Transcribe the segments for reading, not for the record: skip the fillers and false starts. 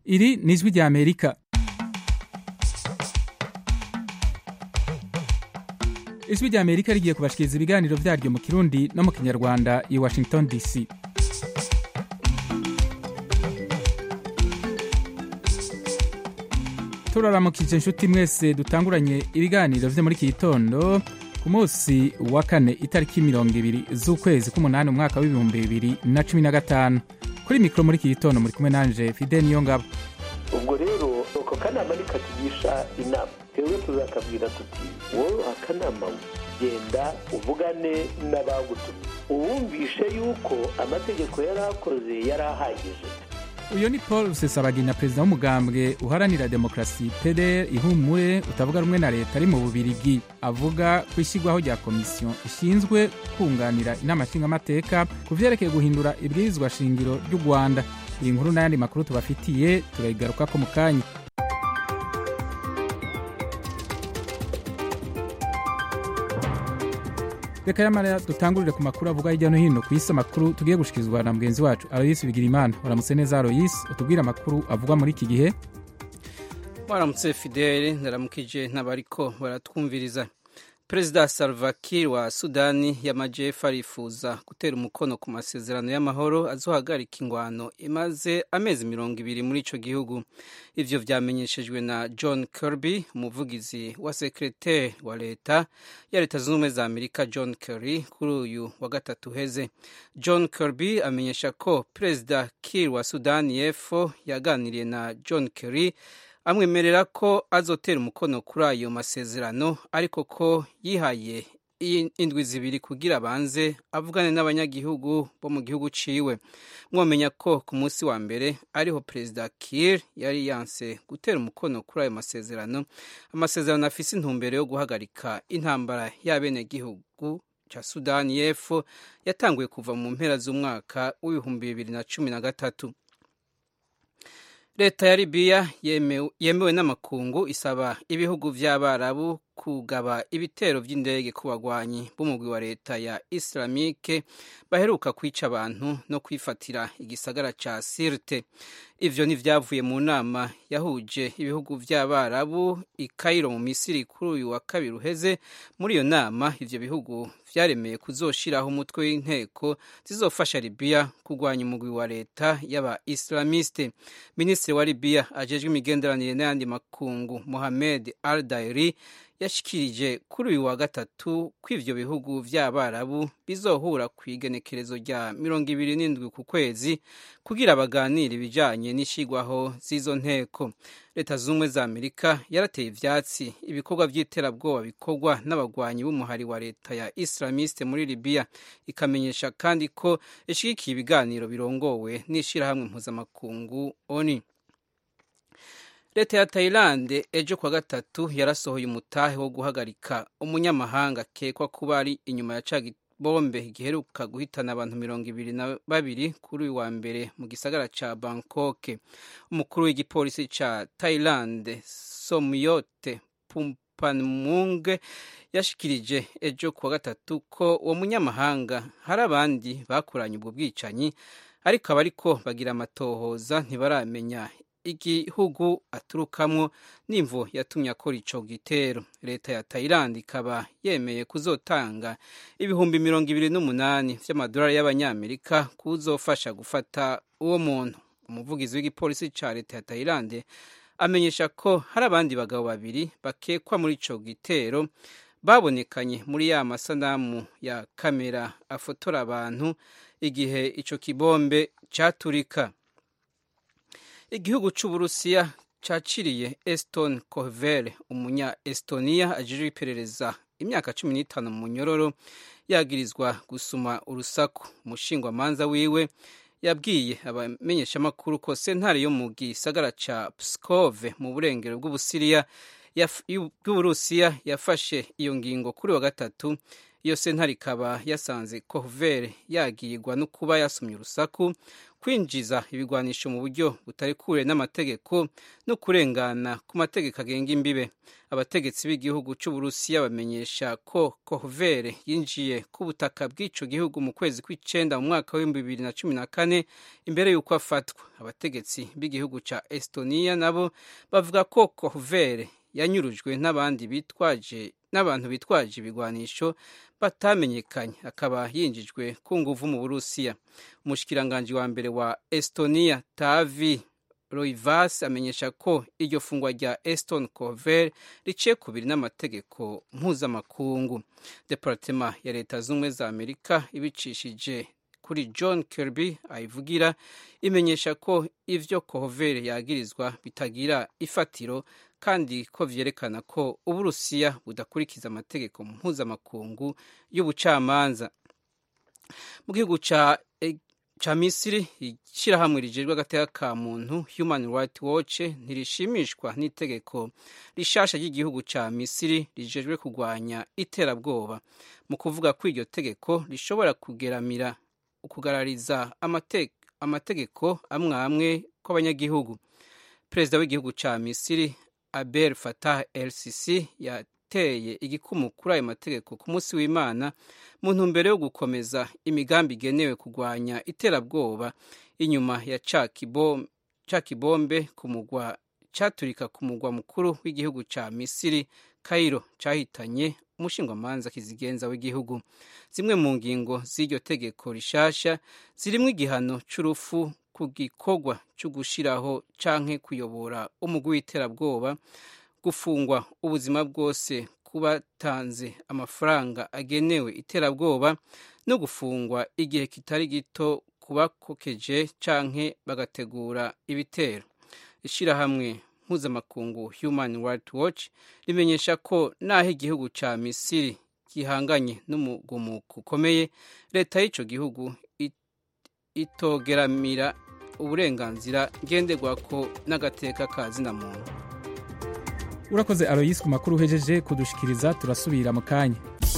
Iri ni ijwi rya Amerika. Ijwi rya Amerika rigiye kubashikiriza ibiganiro vyaryo mu Kirundi no mu Kinyarwanda i Washington DC. Turaramukije inshuti mwese dutanguranye ibiganiro vyo muri iki gitondo ku munsi wa kane itariki 20 z'ukwezi k'umunani umwaka w'2015. Kuri mikro muri iki gitondo muri kumwe nanje Fidel Niyongabo. Ubwo rero uko kanama nikatugisha inama twebwe tuzakabwira tuti wowe akanama genda uvugane n'abagutumye uwumvishe yuko amategeko yarakoze yarahagije. Uyo ni Paul Rusesabagina, perezida w'umugambwe uharanira demokrasi PDR ihumure utavuga rumwe na leta ari mu Bubirigi, avuga kwishigwaho rya komisiyo ishinzwe kunganira inama nshingamateka ku vyerekeye guhindura ibwirizwa shingiro ry'u Rwanda. Iyi nkuru n'ayandi makuru tubafitiye turayigarukako mu kanya. Reka yamara dutangurire ku makuru avuga hirya no hino ku isi, amakuru tugiye gushikizwa na mugenzi wacu Aloysi Bigirimana. Uramutse neza Aloysi, utubwira amakuru avugwa muri iki gihe. Waramutse Fidel, ndaramukije n'abariko baratwumviriza. Perezida Salva Kiir wa Sudani y'Amajepfo arifuza gutera umukono ku masezerano y'amahoro azohagarika ingwano imaze amezi 20 muri ico gihugu. Ivyo vyamenyeshejwe na John Kirby, umuvugizi wa sekretari wa leta ya Leta Zunze Ubumwe za Amerika John Kerry, kuri uyu wa gatatu heze. John Kirby amenyesha ko Perezida Kiir wa Sudani y'Epfo yaganiriye na John Kerry amwemerera ko azotera umukono kuri ayo masezerano, ariko ko yihaye indwi zibiri kugira banze avugane n'abanyagihugu bo mu gihugu ciwe. Mwomenya ko ku munsi wa mbere ariho Perezida Kiir yari yanse gutera umukono kuri ayo masezerano, amasezerano afise intumbero yo guhagarika intambara y'abenegihugu ca Sudani y'Epfo yatanguye kuva mu mpera z'umwaka w'2013. Leta ya Libya yemewe n'amakungu isaba ibihugu vy'Abarabu kugaba ibitero vy'indege ku bagwanyi b'umugwi wa leta ya Islamique baheruka kwica abantu no kwifatira igisagara ca Sirte. Ivyo nivyavuye mu nama yahuje ibihugu vy'Abarabu i Cairo mu Misiri kuri uyu wa kabiri uheze. Muri iyo nama ivyo bihugu vyaremeye kuzoshiraho umutwe w'inteko zizofasha Libya kugwanya umugwi wa leta y'aba Islamiste. Minisitiri wa Libya ajejwe imigenderanire n'ayandi makungu Mohamed Al-Dairi yashikirije kuri uyu wa gatatu ko ivyo bihugu vy'Abarabu bizohura kw'igenekerezo rya 27 ku kwezi kugira baganire ibijanye n'ishigwaho z'izo nteko. Leta Zunze za Amerika yarateye ivyatsi ibikorwa vy'iterabwoba bikorwa n'abagwanyi b'umuhari wa leta ya Islamiste muri Libya, ikamenyesha kandi ko ishigikiye ibiganiro birongowe n'ishirahamwe mpuzamakungu ONU. Leta ya Thailand ejo kwa gatatu yarasohoye umutahe wo guhagarika umunyamahanga akekwa kuba ari inyuma ya bombe giheruka guhitana abantu 22 kuri uyu wa mbere mu gisagara ca Bangkok. Umukuru w'igipolisi ca Thailand Somyot Phumpanmung yashikirije ejo kwa gatatu ko uwo munyamahanga hari abandi bakoranye ubwo bwicanyi, ariko abariko bagira amatohoza ntibaramenya igihugu aturukamwo n'imvo yatumye akora ico gitero. Leta ya Thailand ikaba yemeye kuzotanga ibihumbi 28 vy'amadolari y'abanyamerika kuzofasha gufata uwo muntu. Umuvugizi w'igipolisi ca leta ya Thailand amenyesha ko hari abandi bagabo babiri bakekwa muri ico gitero babonekanye muri ya masanamu ya kamera afotora abantu igihe ico kibombe caturika. Igihugu c'Uburusiya caciriye Eston Kohver, umunya Estonia ajejwe iperereza imyaka 15 mu nyororo yagirizwa gusuma urusaku. Umushingwamanza wiwe yabwiye abamenyeshamakuru ko sentare yo mu gisagara ca Pskov mu burengero bw'Uburusiya yafashe iyo ngingo kuri wa gatatu iyo sentare ikaba yasanze Kohver yagirwa no kuba yasomye urusaku, kwinjiza ibigwanisho mu buryo butari kure n'amategeko no kurengana ku mategeko agenga imbibe. Abategetsi b'igihugu c'Uburusiya bamenyesha ko Kohver yinjiye ku butaka bw'ico gihugu mu kwezi kw'icenda mu mwaka wa 2014 imbere y'uko afatwa. Abategetsi b'igihugu ca Estonia nabo bavuga ko Kohver yanyurujwe n'abantu bitwaje ibigwanisho batamenyekanye, akaba yinjijwe ku nguvu mu Burusiya. Umushikiranganji wa mbere wa Estonia Taavi Roivas amenyesha ko iryo fungwa rya Eston Kohver riciye kubiri n'amategeko mpuzamakungu. Departema ya Leta Zunze za Amerika ibicishije kuri John Kirby ayivugira imenyesha ko ivyo Kohver yagirizwa bitagira ifatiro kandi ko vyerekana ko Uburusiya budakurikiza amategeko mpuzamakungu y'ubucamanza. Mu gihugu ca Misiri, ishirahamwe rijejwe agateka ka muntu Human Rights Watch ntirishimishwa n'itegeko rishasha ry'igihugu ca Misiri rijejwe kugwanya iterabwoba, mu kuvuga ko iryo tegeko rishobora kugarariza amategeko amwe kw'abanyagihugu. Perezida w'igihugu ca Misiri Abdel Fattah el-Sisi yateye igikumu kuri ayo mategeko ku munsi w'Imana mu ntumbero yo gukomeza imigambi igenewe kugwanya iterabwoba inyuma ya ca kibombe caturika ku mugwa mukuru w'igihugu ca Misiri Cairo, cahitanye umushingwamanza kizigenza w'igihugu. Zimwe mu ngingo z'iryo tegeko rishasha zirimwo igihano c'urufu ku gikorwa cyo gushiraho canke kuyobora umugwi w'iterabwoba, gufungwa ubuzima bwose kubatanze amafaranga agenewe iterabwoba, no gufungwa igihe kitari gito kubakokeje canke bagategura ibitero. Ishirahamwe mpuzamakungu Human Rights Watch rimenyesha ko naho igihugu ca Misiri gihanganye n'umugumuko ukomeye, leta y'ico gihugu itogeramira uburenganzira ngenderwako n'agateka ka zina muntu. Urakoze Aloysi ku makuru uhejeje kudushikiriza, turasubira mu kanya.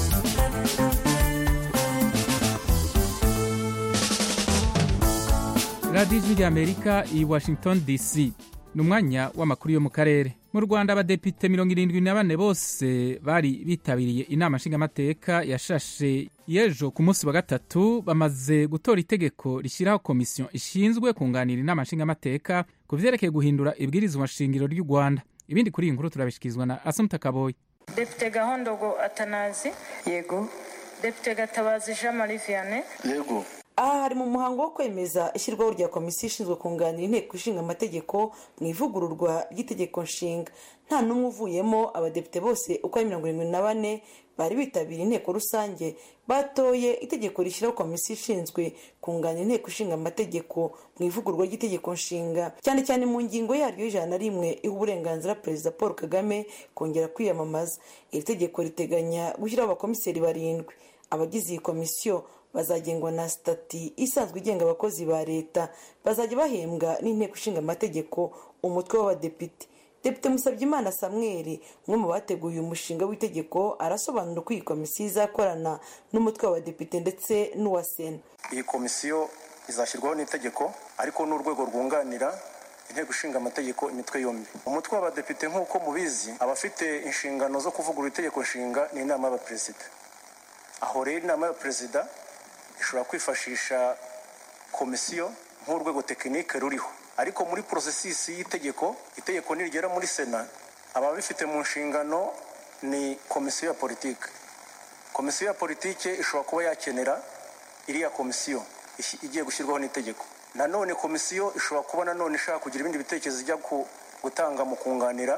Radio Ijwi ry'Amerika i Washington DC. Ni umwanya w'amakuru yo mu karere. Mu Rwanda abadepite 74 bose bari bitabiriye inama nshingamateka yashashe yejo ku munsi wa gatatu bamaze gutora itegeko rishyiraho komisiyo ishinzwe kunganira inama nshingamateka ku vyerekeye guhindura ibwirizwa nshingiro ry'u Rwanda. Ibindi kuri iyi nkuru turabishikirizwa na Assumpta Kaboyi. Depite Gahondogo Atanazi. Yego. Depite Gatabazi Jean Marie Vianney. Yego. Hari mu muhango wo kwemeza ishyirwaho rya komisiyo ishinzwe kunganira inteko ishinga amategeko mu ivugururwa ry'itegeko nshinga. Nta n'umwe uvuyemo, abadepite bose uko ari 74 bari bitabiriye inteko rusange batoye itegeko rishyiraho komisiyo ishinzwe kunganira inteko ishinga amategeko mu ivugururwa ry'itegeko nshinga, cyane cyane mu ngingo yaryo y'101 iha uburenganzira Perezida Paul Kagame kongera kwiyamamaza. Iri tegeko riteganya gushyiraho abakomiseri 7. Abagize iyi komisiyo bazagengwa na stati isanzwe igenga abakozi ba leta, bazajya bahembwa n'inteko ishinga amategeko umutwe w'abadepite. Depite Musabyimana Samuel, umwe mu bateguye umushinga w'itegeko, arasobanura uko iyi komisiyo izakorana n'umutwe w'abadepite ndetse n'uwa Sena. Iyi komisiyo izashyirwaho n'itegeko ariko n'urwego rwunganira inteko ishinga amategeko imitwe yombi. Umutwe w'abadepite nk'uko mubizi abafite inshingano zo kuvugurura itegeko nshinga ni inama y'abaperezida. Aho rero inama y'abaperezida ishobora kwifashisha komisiyo nk'urwego tekinike ruriho, ariko muri processus y'itegeko, itegeko nirigera muri Sena, ababifite mu nshingano ni komisiyo ya politike. Komisiyo ya politike ishobora kuba yakenera iriya komisiyo igiye gushyirwaho n'itegeko. Nanone komisiyo ishobora kuba nanone ishaka kugira ibindi bitekerezo ijya gutanga mu kunganira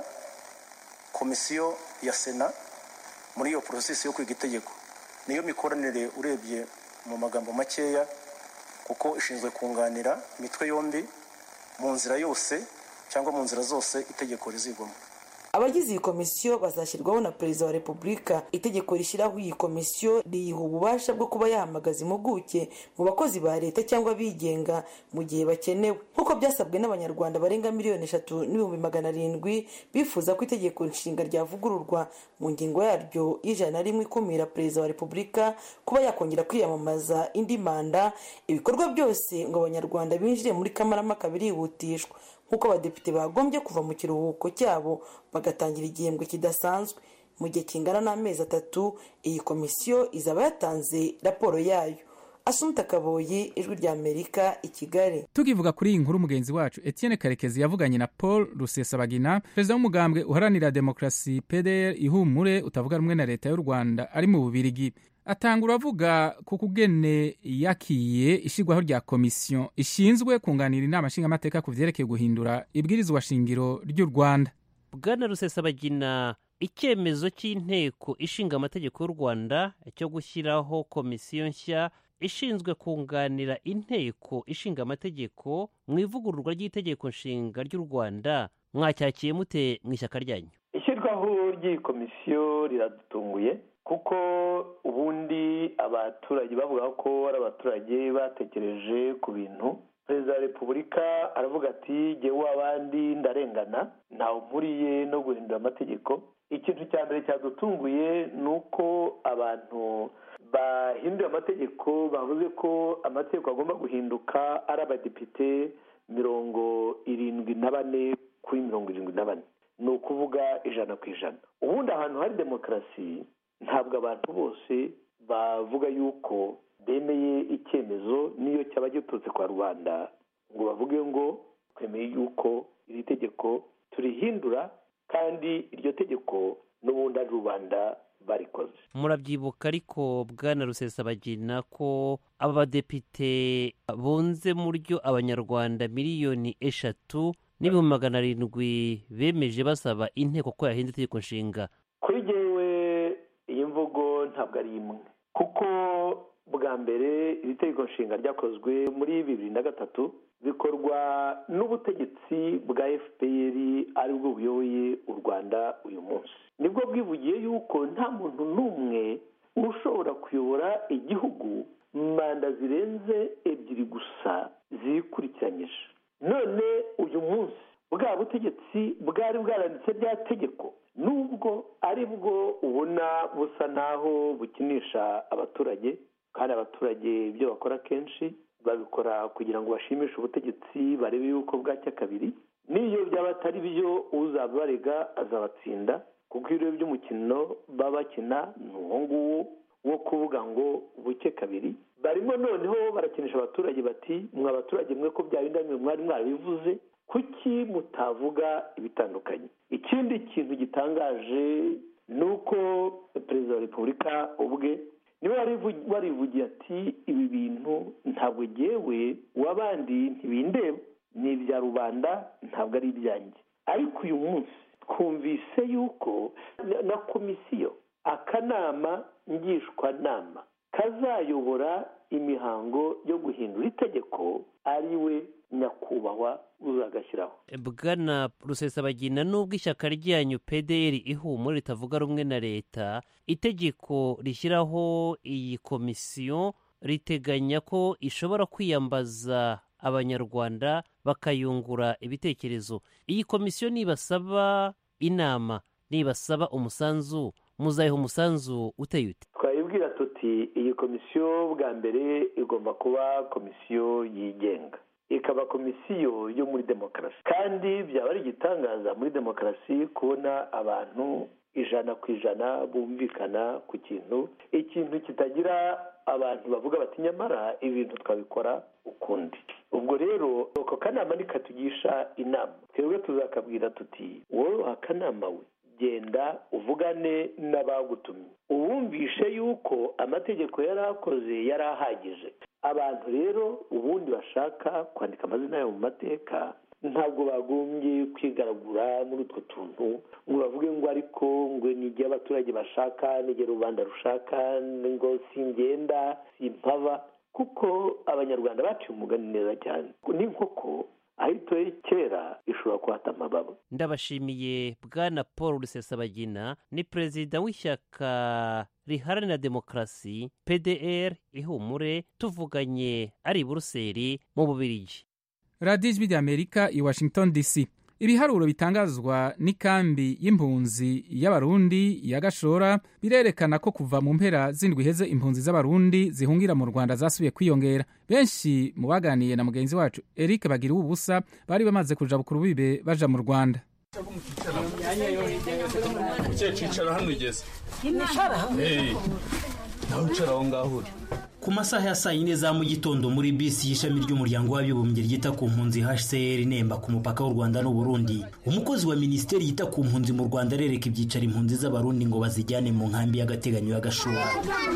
komisiyo ya Sena muri iyo processus yo kwiga itegeko. Niyo mikoranire urebye mu magambo makeya, kuko ishinzwe kunganira imitwe yombi mu nzira yose cyangwa mu nzira zose itegeko rizigwamo. abagize iyi komisiyo bazashyirwaho na perezida wa repubulika. Itegeko rishyiraho iyi komisiyo riyiha ububasha bwo kuba yahamagaza impuguke mu bakozi ba leta cyangwa abigenga mu gihe bakenewe, nk'uko byasabwe n'abanyarwanda barenga 3,700,000 bifuza ko itegeko nshinga ryavugururwa mu ngingo yaryo y'101 ikumira perezida wa repubulika kuba yakongera kwiyamamaza indi manda. Ibikorwa byose ngo abanyarwanda binjire muri kamarampaka birihutishwa, nk'uko abadepite bagombye kuva mu kiruhuko cyabo bagatangira igihembwe kidasanzwe. Mu gihe kingana n'amezi 3 iyi komisiyo izaba yatanze raporo yayo. Asumta Kaboyi, Ijwi ry'Amerika, i Kigali. Tukivuga kuri iyi nkuru, mugenzi wacu Etienne Karekezi yavuganye na Paul Rusesabagina, perezida w'umugambwe uharanira demokarasi PDR ihumure utavuga rumwe na leta y'u Rwanda ari mu Bubirigi. Atangura avuga ku kugene yakiye ishigwaho rya komisiyo ishinzwe kunganira inama nshingamateka ku vyerekeye guhindura ibwirizwa shingiro ry'u Rwanda. Bwana Rusesabagina, icyemezo cy'inteko ishinga amategeko y'u Rwanda cyo gushyiraho komisiyo nshya ishinzwe kunganira inteko ishinga amategeko mu ivugururwa ry'itegeko nshinga ry'u Rwanda mwacyakiye mute mu ishyaka ryanyu? Ishyirwaho ry'iyi komisiyo riradutunguye kuko ubundi abaturage bavuga ko ari abaturage batekereje ku bintu. Perezida wa repubulika aravuga ati jyewe abandi ndarengana, ntawe mpuriye no guhindura amategeko. Ikintu cya mbere cyadutunguye ni uko abantu bahinduye amategeko bavuze ko amategeko agomba guhinduka ari abadepite 74 kuri 74, ni ukuvuga 100%. Ubundi ahantu hari demokarasi ntabwo abantu bose bavuga yuko bemeye icyemezo niyo cyaba giturutse kwa rubanda ngo bavuge ngo twemeye yuko iri tegeko turihindura kandi iryo tegeko n'ubundi ari rubanda barikoze. Murabyibuka ariko Bwana Rusesabagina ko aba badepite bonze mu buryo abanyarwanda 3,700,000 bemeje basaba inteko ko yahinda itegeko nshinga. Kuri jyewe iyi mvugo ntabwo ari imwe, kuko bwa mbere iri tegeko nshinga ryakozwe muri 2003 bikorwa n'ubutegetsi bwa FPR aribwo buyoboye u Rwanda uyu munsi. Nibwo bwivugiye yuko nta muntu n'umwe ushobora kuyobora igihugu manda zirenze 2 gusa zikurikiranyije. None uyu munsi bwa butegetsi bwari bwaranditse rya tegeko, nubwo ari bwo ubona busa naho bukinisha abaturage, kandi abaturage ibyo bakora kenshi babikora kugira ngo bashimishe ubutegetsi barebe yuko bwacya kabiri. N'iyo byaba atari byo uzabarega azabatsinda, kuko ibiro by'umukino baba bakina ni uwo nguwo wo kuvuga ngo buke kabiri. Barimo noneho barakinisha abaturage bati mwa abaturage mwe ko byabindamwe mwari mwarabivuze, kuki mutavuga ibitandukanye. Ikindi kintu gitangaje ni uko perezida wa repubulika ubwe niwe warivugiye ati ibi bintu ntabwo jyewe w'abandi ntibindeba, ni ibya rubanda ntabwo ari ibyanjye. Ariko uyu munsi twumvise yuko na komisiyo, akanama ngishwanama kazayobora imihango yo guhindura itegeko ari we nyakubahwa uzagashyiraho. Bwana Rusesabagina, nubwo ishyaka ryanyu PDR ihumure ritavuga rumwe na leta, itegeko rishyiraho iyi komisiyo riteganya ko ishobora kwiyambaza abanyarwanda bakayungura ibitekerezo. Iyi komisiyo nibasaba inama, nibasaba umusanzu, muzayiha umusanzu uteye ute? Twayibwira tuti iyi komisiyo bwa mbere igomba kuba komisiyo yigenga, ikaba komisiyo yo muri demokarasi, kandi byaba ari igitangaza muri demokarasi kubona abantu 100% bumvikana ku ikintu kitagira abantu bavuga bati nyamara ibintu twabikora ukundi. Ubwo rero ako kanama nikatugisha inama, twebwe tuzakabwira tuti wowe akanama we genda uvugane n'abagutumye ubumvishe yuko amategeko yarakoze yarahagije. Abantu rero ubundi bashaka kwandika amazina yabo mu mateka ntabwo bagombye kwigaragura muri utwo tuntu ngo bavuge ngo ariko ngo n'igihe abaturage bashaka n'igihe rubanda rushaka ngo singenda simpava, kuko abanyarwanda baciye umugani neza cyane. Ni nkoko aho itoye kera ishobora kuhata amababa. Ndabashimiye Bwana Paul Rusesabagina, ni perezida w'ishyaka riharanira demokarasi PDR Ihumure, tuvuganye ari i Buruseli mu Bubiligi. radiyo ijwi ry'Amerika i Washington DC. Ibiharuro bitangazwa n'ikambi y'impunzi y'abarundi ya Gashora birerekana ko kuva mu mpera z'indwi iheze impunzi z'abarundi zihungira mu Rwanda zasubiye kwiyongera. Benshi mu baganiye na mugenzi wacu Eric Bagira ubusa bari bamaze kuja bukuru bibe baja mu Rwanda. Ku masaha ya saa yine za mu gitondo muri bisi y'ishami ry'umuryango w'abibumbye ryita ku mpunzi HCR Nemba ku mupaka w'u Rwanda n'u Burundi, umukozi wa minisiteri yita ku mpunzi mu Rwanda arereka ibyicaro impunzi z'abarundi ngo bazijyane mu nkambi y'agateganyo ya Gashora.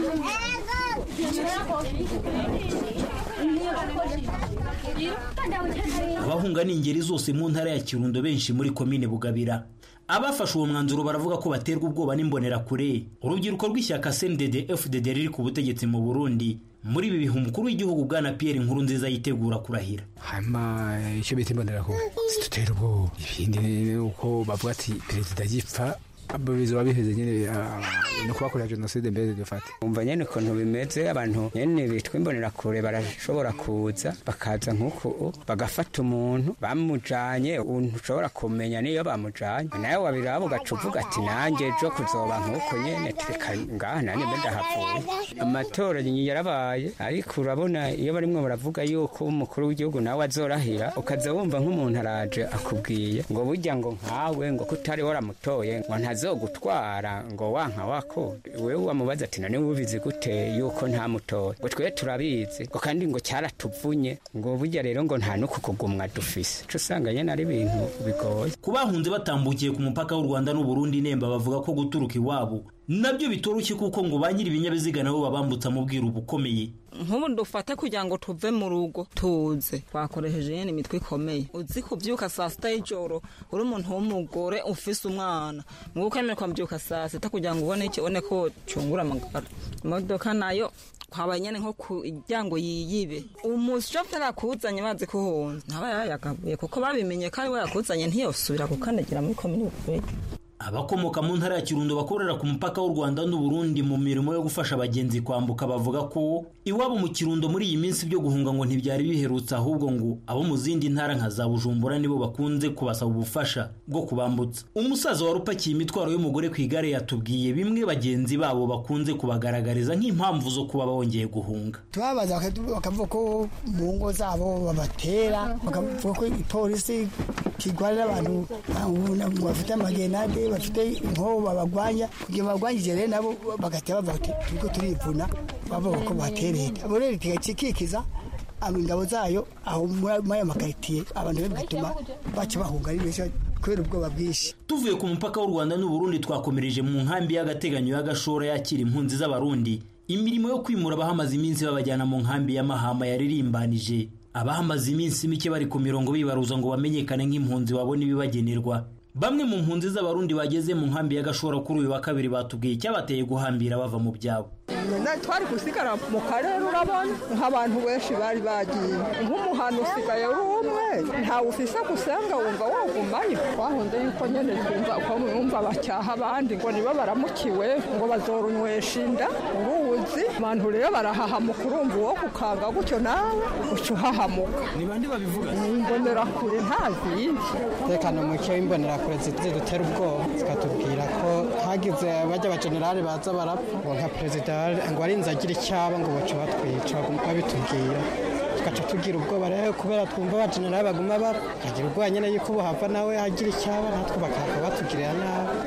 Abahunga n'ingeri zose mu ntara ya Kirundo, benshi muri komine Bugabira. Abafashe uwo mwanzuro baravuga ko baterwa ubwoba n'imbonerakure. Urubyiruko rw'ishyaka CNDD FDD riri ku butegetsi mu Burundi muri ibi bihe umukuru w'igihugu Bwana Pierre Nkurunziza yitegura kurahira. Hama icyo bita imbonerakure zitutera ubwoba, ibindi uko bavuga ati perezida yipfa abizo babiheze nyene no kubakorera genocide mbere dufate. Umva nyene ukuntu bimeze, abantu nyene bitwa imbonerakure barashobora kuza bakaza nk'uko bagafata umuntu bamujanye, ushobora kumenya niyo bamujanye nawe wabiraba ugacuvuga ati nanjye ejo kuzoba nk'uko nyene tureka ngaha nane ndahavuye. Amatora yarabaye, ariko urabona iyo barimwe baravuga yuko umukuru w'igihugu nawe azorahira, ukaza wumva nk'umuntu araje akubwiye ngo burya ngo nkawe ngo kutari waramutoye ngo azogutwara ngo wanka wako, wewe wamubaza ati none ubizi gute yuko nta mutora, ngo twe turabizi ngo kandi ngo cyaratuvunye ngo burya rero ngo nta no kukugumwa dufise. Cyo usanga nyene ari ibintu bigoye. Kubahunze batambukiye ku mupaka w'u Rwanda n'u Burundi Nemba bavuga ko guturuka iwabo nabyo bitoroshye kuko ngo banyiri ibinyabiziga nabo babambutsa mu bwiru bukomeye. Nk'ubu ndufate kugira ngo tuve mu rugo tuze twakoresheje yene imitwe ikomeye, uzi kubyuka saa sita y'ijoro uri umuntu w'umugore ufise umwana ngo ukemerera kwambyuka saa sita kugira ngo ubone ko cyungura amagara. Imodoka nayo kwabaye nyene nko kujyango yiyibe, umushoferi akuzanye bazi ko honze ntaba yayagabuye kuko babimenye ko ari we yakuzanye ntiyosubira gukandagira muri komini ukwe. Abakomoka mu ntara ya Kirundo bakorera ku mupaka w'u Rwanda n'u Burundi mu mirimo yo gufasha abagenzi kwambuka bavuga ko iwabo mu Kirundo muri iyi minsi byo guhunga ngo ntibyari biherutse, ahubwo ngo abo mu zindi ntara nka za Bujumbura nibo bakunze kubasaba ubufasha bwo kubambutsa. Umusaza wari upakiye imitwaro y'umugore ku igare yatubwiye bimwe bagenzi babo bakunze kubagaragariza nk'impamvu zo kuba bongeye guhunga. Tubabaza bakavuga ko mu ngo zabo babatera, bakavuga ko ipolisi kigwarira abantu bafite amagenade bafite inkoho babagwanya, kugira babagwanyije rero nabo bagateba bati turiko turivuna bavuga ko batereye. Abo rero tigacikikiza ingabo zayo aho muri makaritiye abantu be bigatuma baca bahunga ari benshi kubera ubwoba bwinshi. Tuvuye ku mupaka w'u Rwanda n'u Burundi twakomereje mu nkambi y'agateganyo ya Gashora yakira impunzi z'abarundi. Imirimo yo kwimura abahamaze iminsi babajyana mu nkambi ya Mahama yaririmbanije. Abahamaze iminsi mike bari ku mirongo bibaruza ngo bamenyekane nk'impunzi babone ibibagenerwa. Bamwe mu mpunzi z'abarundi bageze mu nkambi ya Gashora kuri uyu wa kabiri batubwiye icyabateye guhambira bava mu byabo. Twari gusigara mu karere, urabona nk'abantu benshi bari bagiye, nk'umuhano usigaye uri umwe ntawe ufise gusenga wumva wogumayo. Twahunze yuko nyene twumva bacyaha abandi ngo nibo baramukiwe ngo bazorunywesha inda uruzi. Abantu rero barahahamuka, urumva uwo gukanga gutyo nawe uca uhahamuka. Ni bandi babivuga? Imbonerakure ntazindi. Tekano muke w'imbonerakure zidutera ubwoba zikatubwira ko hagize bajya abajenerali baza barapfa nka perezida ngo arinze agira icyaba ngo baca batwica babitubwira, tugaca tugira ubwoba rero kubera twumva abajenerali baguma bakagira ubwoba nyine yuko buhava nawe agira icyaba natwe bakaba batugirira nabi.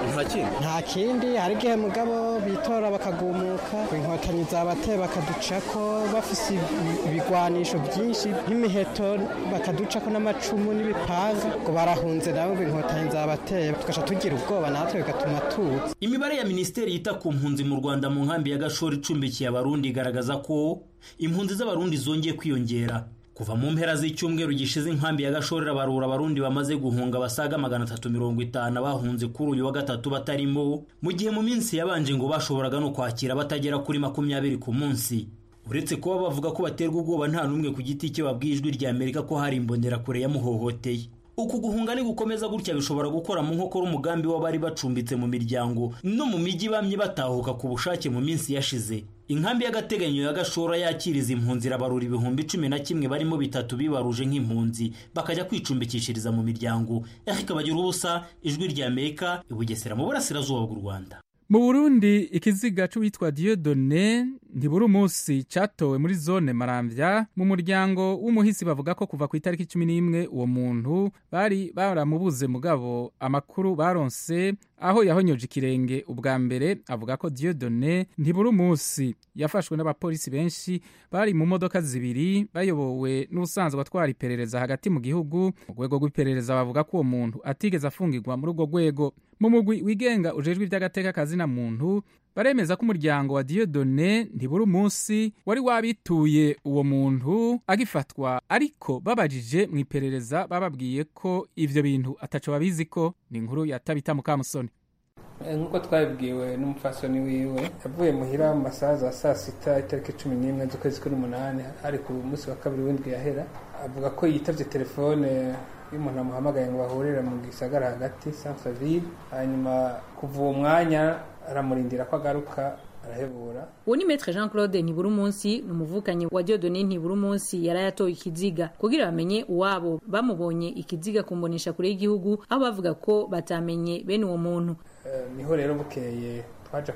Nta kindi, hari igihe mugabo bitora bakagumuka, inkotanyi zabateye bakaducako bafise ibigwanisho byinshi nk'imiheto bakaducako n'amacumu n'ibipanga, ngo barahunze nabo inkotanyi zabateye tugaca tugira ubwoba natwe bigatuma tuza. Imibare ya Minisiteri yita ku mpunzi mu Rwanda mu nkambi ya Gashora icumbikiye abarundi igaragaza ko impunzi z'abarundi zongeye kwiyongera. Kuva mu mpera z'icyumweru gishize inkambi ya Gashora barura abarundi bamaze guhunga basaga 350 bahunze kuri uyu wa gatatu batarimo, mu gihe mu minsi yabanje ngo bashoboraga no kwakira batagera kuri 20 ku munsi. uretse kuba bavuga ko baterwa ubwoba nta n'umwe ku giti cye babwiye Ijwi rya Amerika ko hari imbonerakure yamuhohoteye. Uku guhunga ni gukomeza gutya bishobora gukora mu nkokora umugambi w'abari bacumbitse mu miryango no mu mijyi bamye batahuka ku bushake mu minsi yashize. Inkambi y'agateganyo ya Gashora yakiriza impunzi rabarura 11,000 barimo 3 bibaruje nk'impunzi bakajya kwicumbikishiriza mu miryango. Eric Bagirubusa, Ijwi rya Amerika, i Bugesera mu burasirazuba bw'u Rwanda. Mu Burundi ikiziga c'uwitwa Dieudonné Ntiburumusi catowe muri zone Maramvya mu muryango w'umuhisi bavuga ko kuva ku itariki 11 uwo muntu bari baramubuze mugabo amakuru baronse aho yahonyoje ikirenge ubwa mbere avuga ko Dieudonné Ntiburumusi yafashwe n'abapolisi benshi bari mu modoka zibiri bayobowe n'usanzwe atwara iperereza hagati mu gihugu. Mu rwego rw'iperereza bavuga ko uwo muntu atigeze afungirwa muri urwo rwego. Mu mugwi wigenga ujejwe iby'agateka kazina muntu baremeza ko umuryango wa Dieudonné Ntiburumusi wari wabituye uwo muntu agifatwa, ariko babajije mu iperereza bababwiye ko ivyo bintu ataco babizi ko. Ni inkuru ya Tabita Mukamusoni. Nkuko twabibwiwe n'umufasoni wiwe yavuye muhira mu masaha za saa sita itariki 11 z'ukwezi k'8 ari ku munsi wa kabiri w'indwi yahera. Avuga ko yitavye telefone y'umuntu amuhamagaye ngo bahurire mu gisagara hagati Centreville, hanyuma kuva uwo mwanya aramurindira ko agaruka arahebura. Uwo ni Maître Jean-Claude Ntiburumusi n'umuvukanyi wa Dieudonné Ntiburumusi yarayatoye ikiziga kugira bamenye uwabo. Bamubonye ikiziga kumbonesha kure y'igihugu aho bavuga ko batamenye bene uwo muntu. Niho rero bukeye twaja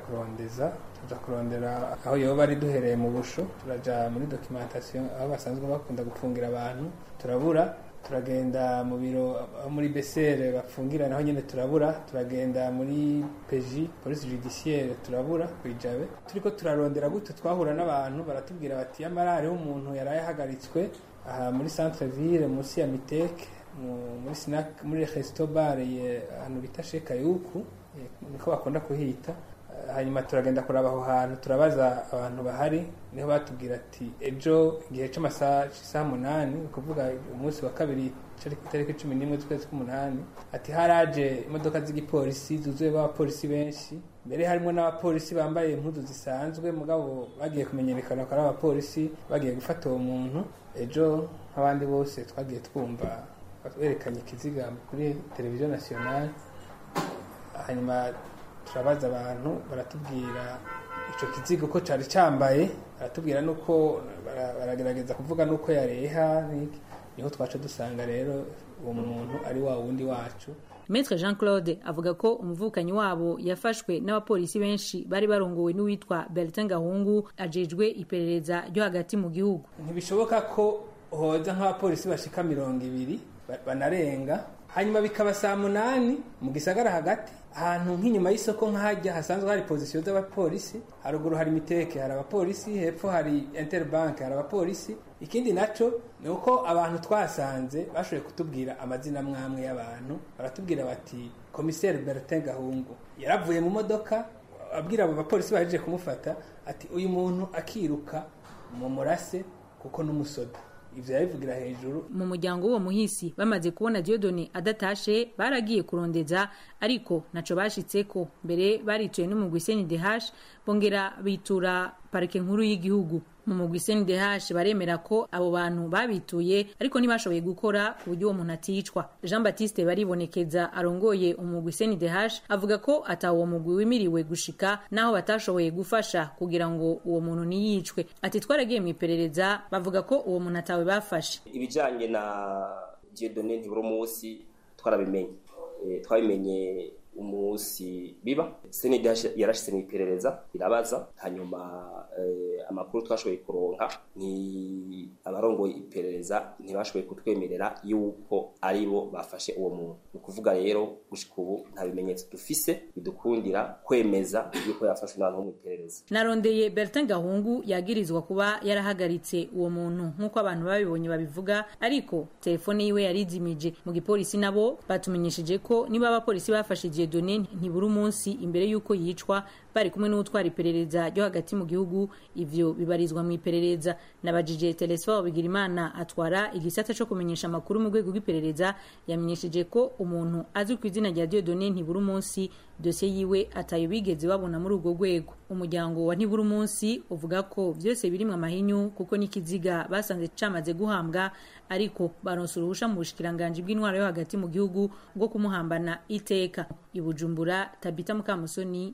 kurondera aho yoba ari duhereye mu busho, turaja muri documentation aho basanzwe bakunda gufungira abantu turabura. Turagenda mu biro muri BCR bafungira naho nyene turabura. Turagenda muri PJ police judiciaire turabura kwijabe. Turiko turarondera gute twahura n'abantu baratubwira bati amarare umuntu yaraye hagaritswe aha muri Centreville munsi ya Miteke muri snack muri resto bar ahantu bita Sheka Yuku niko bakunda kuhita. Hanyuma turagenda kuraba aho hantu turabaza abantu bahari, niho batubwira ati ejo igihe c'amasaha 8 kuvuga umunsi wa kabiri itariki 11 z'ukwezi k'8 ati haraje imodoka z'igipolisi zuzuye b'abapolisi benshi, mbere harimo n'abapolisi bambaye impuzu zisanzwe mugabo bagiye kumenyekana ko ari abapolisi bagiye gufata uwo muntu. Ejo abandi bose twagiye twumva berekanye ikiziga kuri televiziyo nationale. Hanyuma turabaza abantu baratubwira ico kizigo ko cari cambaye, baratubwira nuko baragerageza kuvuga nuko yareha. Niho twaca dusanga rero uwo muntu ari wa wundi wacu. Maître Jean-Claude avuga ko umuvukanyi wabo yafashwe n'abapolisi benshi bari barongowe n'uwitwa Bertin Gahungu ajejwe iperereza ryo hagati mu gihugu. Ntibishoboka ko hoza nk'abapolisi bashika 200 banarenga, hanyuma bikaba saa 8 mu gisagara hagati ahantu nk'inyuma y'isoko nk'ahajya hasanzwe hari position z'abapolisi. Haruguru hari Miteke hari abapolisi, hepfo hari Interbank hari abapolisi. Ikindi naco ni uko abantu twasanze bashoboye kutubwira amazina mwamwe y'abantu. Baratubwira bati Commissaire Bertin Gahungu yaravuye mu modoka abwira abo bapolisi baje kumufata ati uyu muntu akiruka mu murase kuko n'umusoda. Ivyo yabivugira hejuru. Mu muryango w'uwo muhisi bamaze kubona Dieudonné adatashe baragiye kurondeza, ariko naco bashitseko. Mbere barituye n'umugwi CNDH bongera bitura parike nkuru y'igihugu. Mu mugwi CNDH baremera ko abo bantu babituye ariko ntibashoboye gukora ku buryo uwo muntu aticwa. Jean Baptiste baribonekeza arongoye umugwi CNDH avuga ko atawo mugwi wimiriwe gushika naho batashoboye gufasha kugira ngo uwo muntu niyicwe. Ati twaragiye mu iperereza bavuga ko uwo muntu atawe bafashe. Ibijanye na Dieudonné Ntiburumusi twabimenye umusi biba CNDH yarashitse mu iperereza irabaza, hanyuma amakuru twashoboye kuronka ni abarongoye iperereza ntibashoboye kutwemerera yuko aribo bafashe uwo muntu. Ukuvuga rero gushika ubu nta bimenyetso dufise bidukundira kwemeza yuko yafashwe n'abantu mu iperereza. Narondeye Bertin Gahungu yagirizwa kuba yarahagaritse uwo muntu nk'uko abantu babibonye babivuga, ariko telefone yiwe yarizimije. Mu gipolisi nabo batumenyesheje ko niba abapolisi bafashe Dieudonné Ntiburumusi imbere yuko yicwa bari kumwe n'utwara iperereza ryo hagati mu gihugu. Ivyo bibarizwa mu iperereza. Nabajije Telesfo Bigirimana atwara igisata cyo kumenyesha amakuru mu rwego rw'iperereza, yamenyesheje ko umuntu azwi ku izina rya Dieudonné Ntiburumunsi dosiye yiwe atayo bigeze babona muri urwo rwego. Umuryango wa Ntiburumunsi uvuga ko byose birimwe amahinyu kuko n'ikiziga basanze camaze guhambwa, ariko baronse uruhusha mu bushikiranganje bw'intwaro yo hagati mu gihugu bwo kumuhambana iteka. I Bujumbura, Tabita Mukamusoni.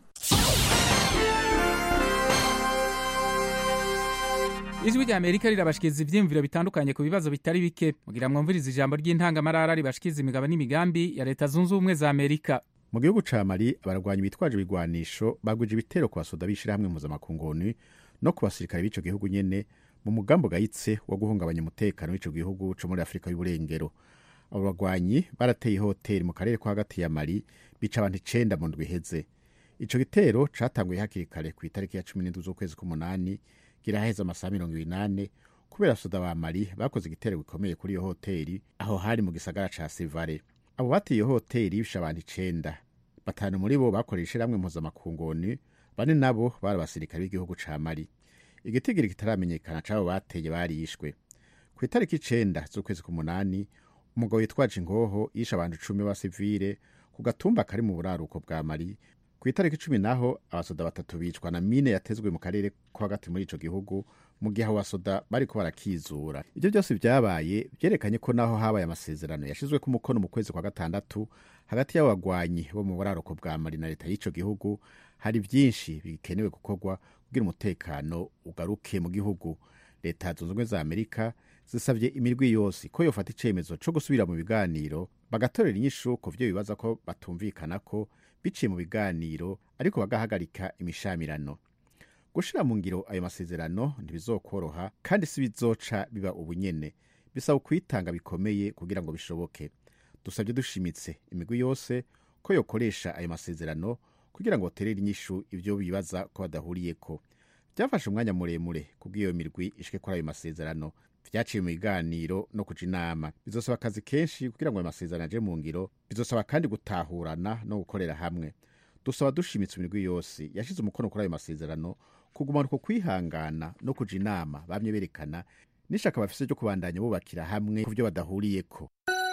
Ijwi rya Amerika rirabashikiza ivyiyumviro bitandukanye ku bibazo bitari bike. Mugira mwumviriza ijambo ry'intangamarara ribashikiza imigabo n'imigambi ya Leta Zunze Ubumwe za Amerika. Mu gihugu ca Mali abarwanyi bitwaje ibigwanisho bagwije ibitero ku basoda b'ishirahamwe mpuzamakungu ONU no ku basirikare b'ico gihugu nyene mu mugambo gayitse wo guhungabanya umutekano w'ico gihugu co muri Afrika y'Uburengero. Abo bagwanyi barateye hoteli mu karere ko hagati ya Mali bica abantu 9 mu ndwi iheze. Ico gitero catanguye hakiri kare ku itariki ya 17 z'ukwezi k'umunani giraheza amasaha 28 kubera soda ba Mali bakoze igitero gikomeye kuri iyo hoteli aho hari mu gisagara ca Sevare. Abo bateye iyo hoteli bisha abantu 9, 5 muri bo bakoresha ramwe mpuzamakungu ONU, 4 nabo bari abasirikare b'igihugu ca Mali. Igitigiri kitaramenyekana cabo bateye barishwe. Ku itariki 9 z'ukwezi k'umunani umugabo yitwaje ingoho yisha abantu 10 ba civile ku gatumba kari mu buraruko bwa Mali. Ku itariki 10 naho abasoda 3 bicwa na mine yatezwe mu karere ko hagati muri ico gihugu mu gihe abasoda bariko barakizura. Ibyo byose byabaye byerekanye ko naho habaye amasezerano yashizwe ku mukono mu kwezi kwa gatandatu hagati y'abagwanyi bo mu buraruko bwa Mali na leta y'ico gihugu, hari byinshi bikenewe gukorwa kugira umutekano ugaruke mu gihugu. Leta Zunze Ubumwe za Amerika zisavye imirwi yose ko yofata icemezo co gusubira mu biganiro bagatorera inyishu ku vyo bibaza ko batumvikana ko biciye mu biganiro ariko bagahagarika imishamirano. Gushira mu ngiro ayo masezerano ntibizokoroha kandi si bizoca biba ubunyene, bisaba kwitanga bikomeye kugira ngo bishoboke. Dusabye dushimitse imigwi yose ko yokoresha ayo masezerano kugira ngo baterere inyishu ivyo bibaza ko badahuriyeko. Byafashe umwanya muremure kubw'iyo mirwi ishike kuri ayo masezerano, vyaciye mu biganiro no kuja inama. Bizosaba akazi kenshi kugira ngo ayo masezerano aje mu ngiro, bizosaba kandi gutahurana no gukorera hamwe. Dusaba dushimitse imirwi yose yashize umukono kuri ayo masezerano kugumana uko kwihangana no kuja inama bamye berekana nishaka bafise ryo kubandanya bubakira hamwe ku byo badahuriyeko.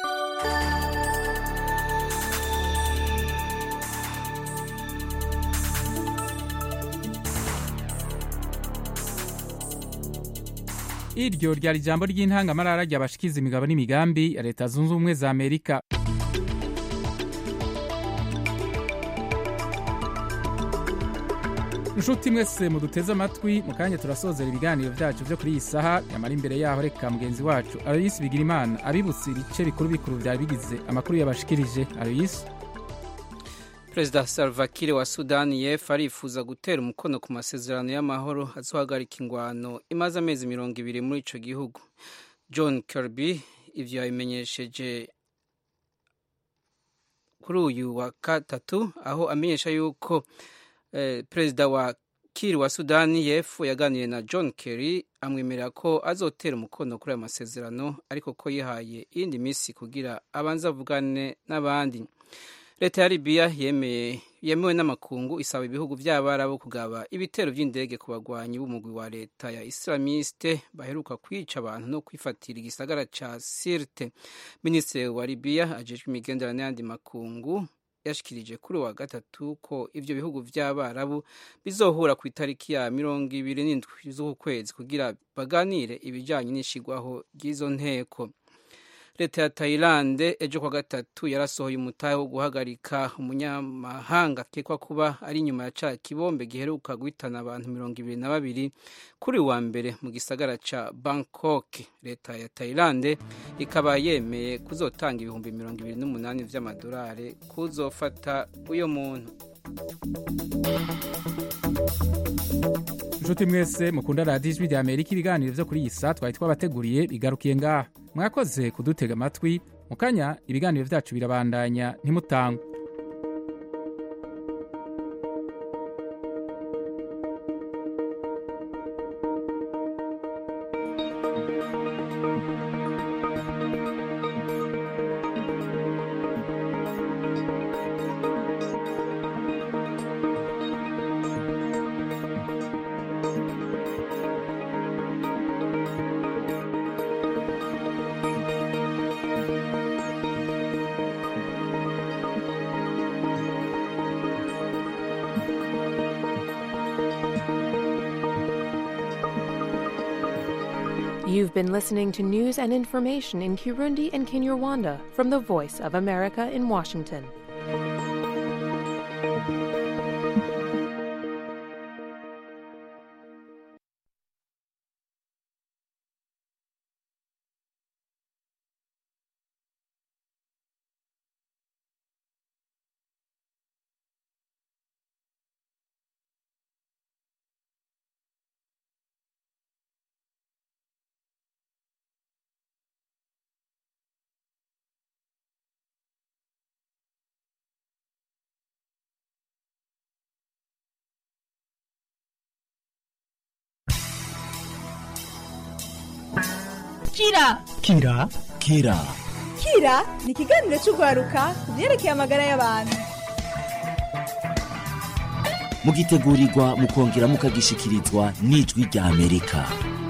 Iryo ryari ijambo ry'intangamarara ryabashikiza imigabo n'imigambi ya Leta Zunze Ubumwe za Amerika. Nshuti mwese muduteze amatwi mu kanya turasozera ibiganiro vyacu vyo kuri iyi saha. Yamara imbere yaho reka mugenzi wacu Aloysi Bigirimana abibutse ibice bikuru vyari bigize amakuru yabashikirije. Aloysi. Perezida Salva Kiir wa Sudani y'Epfo arifuza gutera umukono ku masezerano y'amahoro azohagarika ingwano imaze amezi 20 muri ico gihugu. John Kirby ivyo yabimenyesheje kuri uyu wa gatatu aho amenyesha yuko Perezida wa Kiir wa Sudani y'Epfo yaganiriye na John Kerry amwemerera ko azotera umukono kuri ayo masezerano ariko ko yihaye iyindi misi kugira abanza avugane n'abandi. Leta ya Libya yemewe n'amakungu isaba ibihugu vy'Abarabu kugaba ibitero vy'indege ku bagwanyi b'umugwi wa leta ya Islamiste baheruka kwica abantu no kwifatira igisagara ca Sirte. Minisitiri wa Libya ajejwe imigenderanire n'ayandi makungu yashikirije kuri wa gatatu ko ivyo bihugu vy'Abarabu bizohura ku itariki ya 27 z'ukwezi kugira baganire ibijanye n'ishigwaho ry'izo nteko. Leta ya Thailand ejo kwa gatatu yarasohoye umutahe wo guhagarika umunyamahanga akekwa kuba ari inyuma ya ca kibombe giheruka guhitana abantu 22 kuri wa mbere mu gisagara ca Bangkok. Leta ya Thailand ikaba yemeye kuzotanga ibihumbi 28 vy'amadolari kuzofata uyo muntu. Nshuti mwese mukunda radiyo Ijwi rya Amerika, ibiganiro vyo kuri iyi saa twari twabateguriye bigarukiye ngaha. Mwakoze kudutega amatwi. Mu kanya ibiganiro vyacu birabandanya, ntimutangwe. You've been listening to news and information in Kirundi and Kinyarwanda from the Voice of America in Washington. Kira ni ikiganiro cy'urwaruka ku byerekeye amagara y'abantu. Mugitegurirwa mukongera mukagishikirizwa n'ijwi rya Amerika.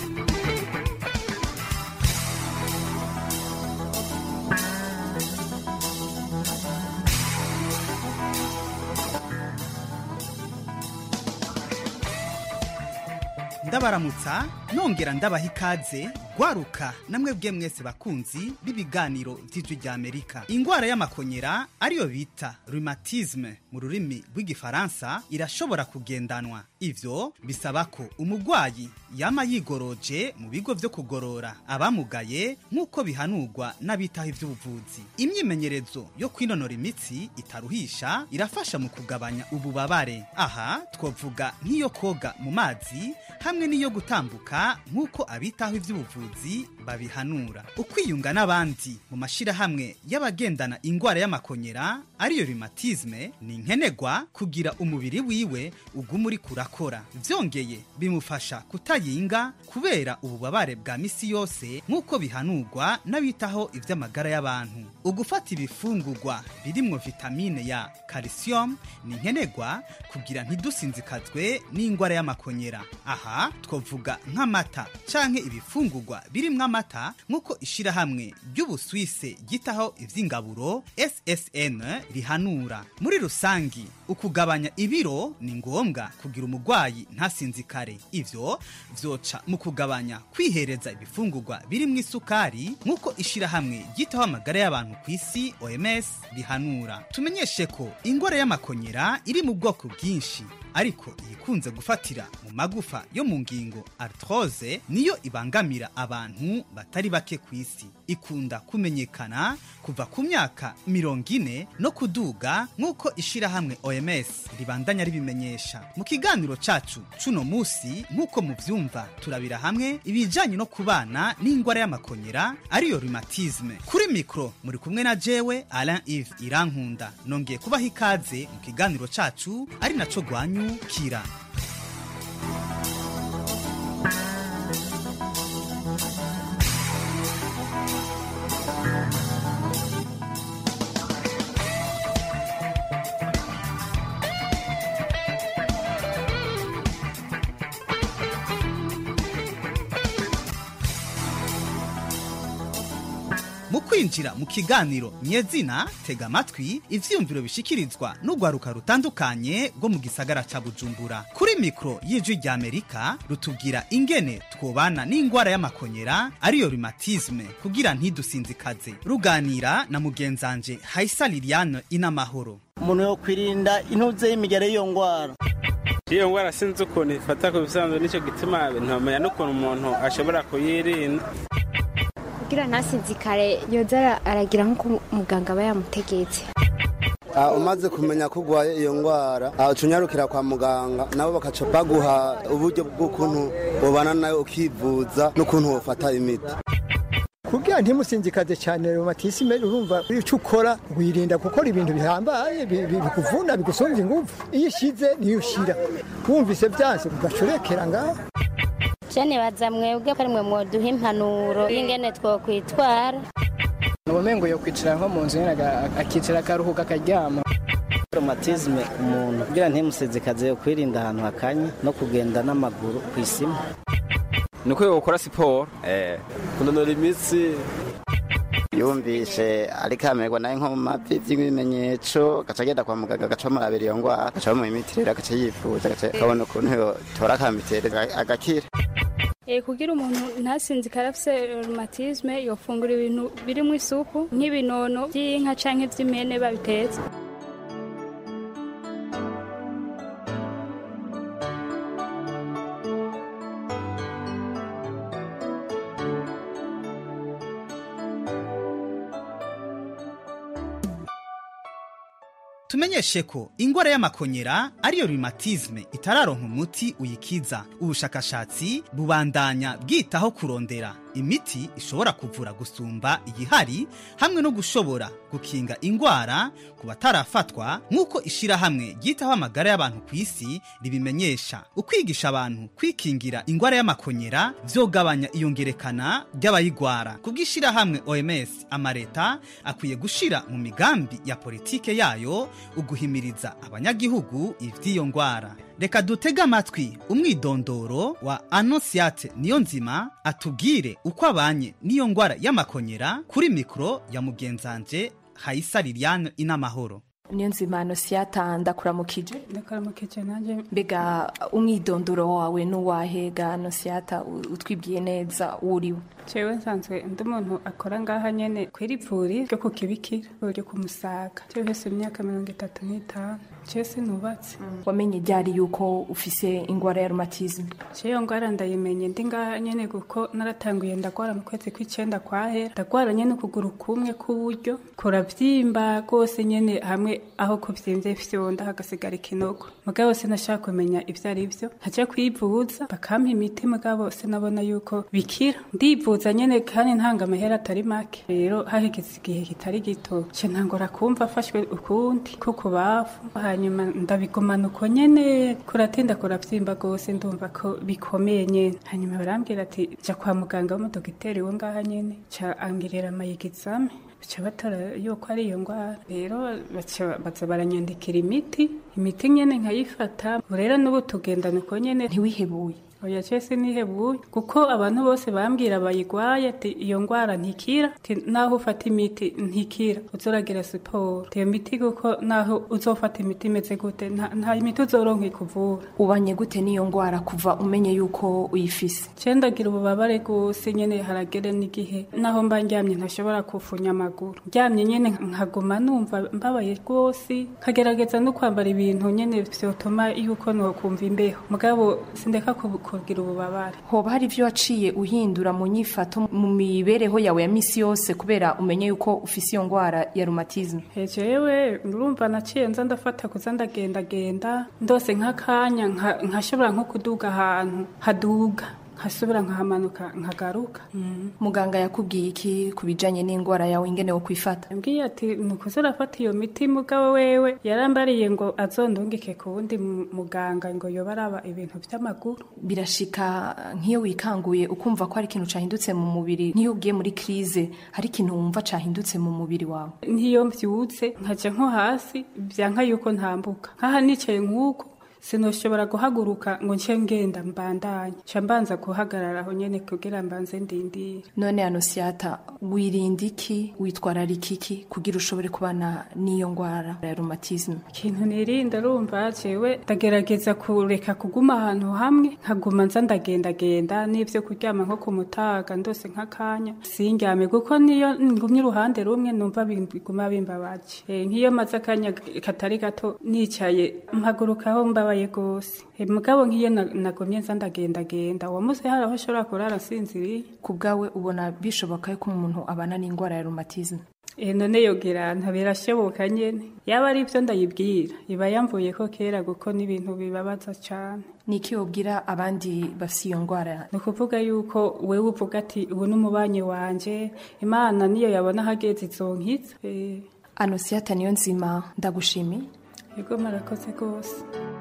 Ndabaramutsa nongera ndabaha ikaze gwaruka namwe bwe mwese bakunzi b'ibiganiro by'ijwi rya Amerika. Ingwara y'amakonyera ariyo bita rhumatisme mu rurimi rw'igifaransa irashobora kugendanwa. Ivyo bisaba ko umugwayi yama yigoroje mu bigo vyo kugorora abamugaye nk'uko bihanurwa n'abitaho ivy'ubuvuzi. Imyimenyerezo yo kwinonora imitsi itaruhisha irafasha mu kugabanya ububabare. Aha twovuga nk'iyo koga mu mazi hamwe niyo gutambuka nk'uko abitaho ivy'ubuvuzi babihanura. Ukwiyunga n'abandi mu mashirahamwe y'abagendana ingwara y'amakonyera ariyo rhumatisme ni nkenegwa kugira umubiri wiwe ugumuri kurakora. Vyongeye bimufasha kutayinga kubera ububabare bwa misi yose nk'uko bihanurwa n'abitaho ivy'amagara y'abantu. Ugufata ibifungurwa birimwo vitamine ya calcium ni nkenegwa kugira ntidusinzikazwe n'ingwara y'amakonyera. Aha twovuga nk'amata canke ibifungurwa birimwo amata nk'uko ishirahamwe ry'Ubuswise gitaho ivy'ingaburo SSN rihanura. Muri rusangi ukugabanya ibiro ni ngombwa kugira umugwayi ntasinzikare. Ivyo vyoca mu kugabanya kwihereza ibifungurwa birimwo isukari nk'uko ishirahamwe gitaho amagara y'abantu kw'isi OMS rihanura. Tumenyeshe ko ingwara y'amakonyera iri mu bwoko bwinshi, ariko ikunze gufatira mu magufa yo mu ngingo arthrose niyo ibangamira abantu batari bake kw'isi. Ikunda kumenyekana kuva ku myaka 40 no kuduga nk'uko ishirahamwe OMS ribandanya ribimenyesha. Mu kiganiro cacu cuno musi nk'uko muvyumva turabira hamwe ibijanye no kubana n'ingwara y'amakonyera ariyo rhumatisme. Kuri mikro muri kumwe na jewe Alain Yves Irankunda. Nongeye kubaha ikaze mu kiganiro cacu ari naco gwanyu Kira. Kwinjira mu kiganiro nyezina tega amatwi ivyumviro bishikirizwa n'ugwaruka rutandukanye rwo mu gisagara ca Bujumbura. Kuri mikro y'ijwi rya Amerika rutubwira ingene twobana n'ingwara y'amakonyera ariyo rhumatisme kugira ntidusinzikaze. Ruganira na mugenzanje Haisa Liliane Inamahoro. Umuntu yo kwirinda intuze y'imigere y'iyo ngwara. Iyo ngwara sinzi ukuntu ifata ku bisanzwe nico gituma ntamenya n'ukuntu umuntu ashobora kuyirinda. Kugira ntasinzikare yoza aragira nko muganga bayamutegetse. Umaze kumenya ko ugwaye iyo ngwara ucunyarukira kwa muganga nabo bakaca baguha uburyo bw'ukuntu ubana nayo ukivuza n'ukuntu wofata imiti. Kugira ntimusinzikaze cyane rhumatisme urumva icyo ukora wirinda gukora ibintu bihambaye bikuvuna bigusonza ingufu. Iyo ishize niyo ushira wumvise byanse ugacurekera ngaho. Jane baza mwebwe ko rimwe mwoduha impanuro y'ingene twokwitwara. Nubumengo yo kwicara nko mu nzu akicara akaruhuka akaryama. Rhumatisme umuntu kugira ntimusezekaze yo kwirinda ahantu hakanye no kugenda n'amaguru kw'isima. Nuko gukora siporo kunonora imitsi. Yumvise ariko amerwa naye nko mu mavi by'ibimenyetso gaca agenda kwa muganga gaca murabira iyo ngwara gaca mu imiti rero gaca yifuza gaca kabona ukuntu yo tora kamitereza agakira. kugira umuntu ntasinzikare afise rhumatisme yofungura ibintu birimo isupu nk'ibinono by'inka canke vy'imene babitetse. Tumenyeshe ko ingwara y'amakonyera ariyo rhumatisme itararonka umuti uyikiza. Ubushakashatsi bubandanya bwitaho kurondera imiti ishobora kuvura gusumba igihari hamwe no gushobora gukinga ingwara ku batarafatwa nk'uko ishirahamwe ryitaho amagara y'abantu ku isi ribimenyesha. Ukwigisha abantu kwikingira ingwara y'amakonyera vyogabanya iyongerekana ry'abayigwara. Kubw'ishirahamwe OMS, amareta akwiye gushira mu migambi ya politike yayo uguhimiriza abanyagihugu ivy'iyo ngwara. Reka dutega amatwi umwidondoro wa Anosiate Niyonzima atubwire uko abanye n'iyo ngwara y'amakonyera kuri mikro ya mugenzanje Haisa Liliane Inamahoro. Niyonzima Anosiata, ndakuramukije. Ndakuramukije nanje. Mbega umwidondoro wawe n'uwahega Anosiata, utwibwiye neza uriwe? Cewe nsanzwe ndi umuntu akora ngaha nyene kw'irivuri ryo ku Kibikira ryo ku Musaga. Cewe hese imyaka 35. Cewe sinubatse. Wamenye ryari yuko ufise ingwara ya rhumatisme? Cewe ngwara ndayimenye ndi ngaha nyene kuko naratanguye ndagwara mu kwezi kw'icenda kwahera. Ndagwara nyene ukuguru kumwe k'uburyo kuravyimba gose nyene hamwe aho kuvyimvye vyonda hagasigara ikinogo. Mugabo sinashaka kumenya ivyo ari vyo. Ntaje kwivuza bakampa imiti mugabo sinabona yuko bikira. Ndivuza nyene kandi ntanga amahera atari make. Rero hahigeze igihe kitari gito ce ntangora kumva afashwe ukundi ko kubafu. Hanyuma ndabigumana uko nyene kuratinda kuravyimba gose ndumva ko bikomeye nyene. Hanyuma barambwira ati ja kwa muganga w'umudogiteri wo ngaha nyene ca angirira amayigizame. Baca batora yuko ari iyo ngwara. Rero baca baranyandikira imiti nyene nkayifata. Rero n'ubu tugendana uko nyene. Ntiwihebuye? Oya cese nihebuye kuko abantu bose bambwira bayigwaye ati iyo ngwara ntikira, naho ufata imiti ntikira, uzoragira siporo. Iyo miti kuko naho uzofata imiti imeze gute nta imiti uzoronka ikuvura. Ubanye gute n'iyo ngwara kuva umenye yuko uyifise? Cendagira ububabare gose nyene haragere n'igihe naho mba ndyamye ntashobora kufunya amaguru. Ndyamye nyene nkaguma numva mbabaye gose, kagerageza no kwambara ibintu nyene vyotuma yuko no kumva imbeho. Mugabo sindeka kugira ububabare. Hoba hari ivyo waciye uhindura mu nyifato mu mibereho yawe ya misi yose kubera umenye yuko ufise iyo ngwara ya rhumatisme? Jewe urumva naciye nza ndafata kuza ndagenda ndose nk'akanya nkashobora nko kuduga ahantu haduga hasubira nkahamanuka nkagaruka. Muganga yakubwiye iki kubijanye n'ingwara yawe ingene wo kwifata? Yambwiye ati nukuza urafata iyo miti mugabo wewe yarambariye ngo azondungike ku wundi muganga ngo yoba araba ibintu vy'amaguru. Birashika nk'iyo wikanguye ukumva ko hari ikintu cahindutse mu mubiri, nk'iyo ugiye muri krize hari ikintu wumva cahindutse mu mubiri wawe? Nk'iyo mvyutse nkaja nko hasi vyanka yuko ntambuka nkaha nicaye nk'uko sinoshobora guhaguruka ngo nce ngenda mbandanye ca mbanza guhagarara aho nyene kugira mbanze ndindire. None Anosiata, wirinda iki witwararika iki kugira ushobore kubana n'iyo ngwara ya rhumatisme? Ikintu nirinda urumva jewe ndagerageza kureka kuguma ahantu hamwe nkaguma nza ndagendagenda n'ivyo kuryama nko ku mutaga ndose nk'akanya sindyame kuko niyo ngumye uruhande rumwe numva biguma bimbabaje. Nk'iyo maze akanya katari gato nicaye mpagurukaho mbabaye gose. Mugabo nk'iyo nagumye nza ndagendagenda uwo munsi haraho ushobora kurara sinziriye. Ku bwawe ubona bishoboka ko umuntu abana n'ingwara ya rhumatisme? None yogira ntabirashoboka nyene. Yaba ari ivyo ndayibwira iba yamvuye ko kera kuko n'ibintu bibabaza cane. Niki wobwira abandi bafise iyo ngwara? Nukuvuga yuko wewe uvuga ati ubu n'umubanyi wanje Imana niyo yabona hageze izonkiza. Anosiata Niyonzima, ndagushimiye. Yego marakoze gose.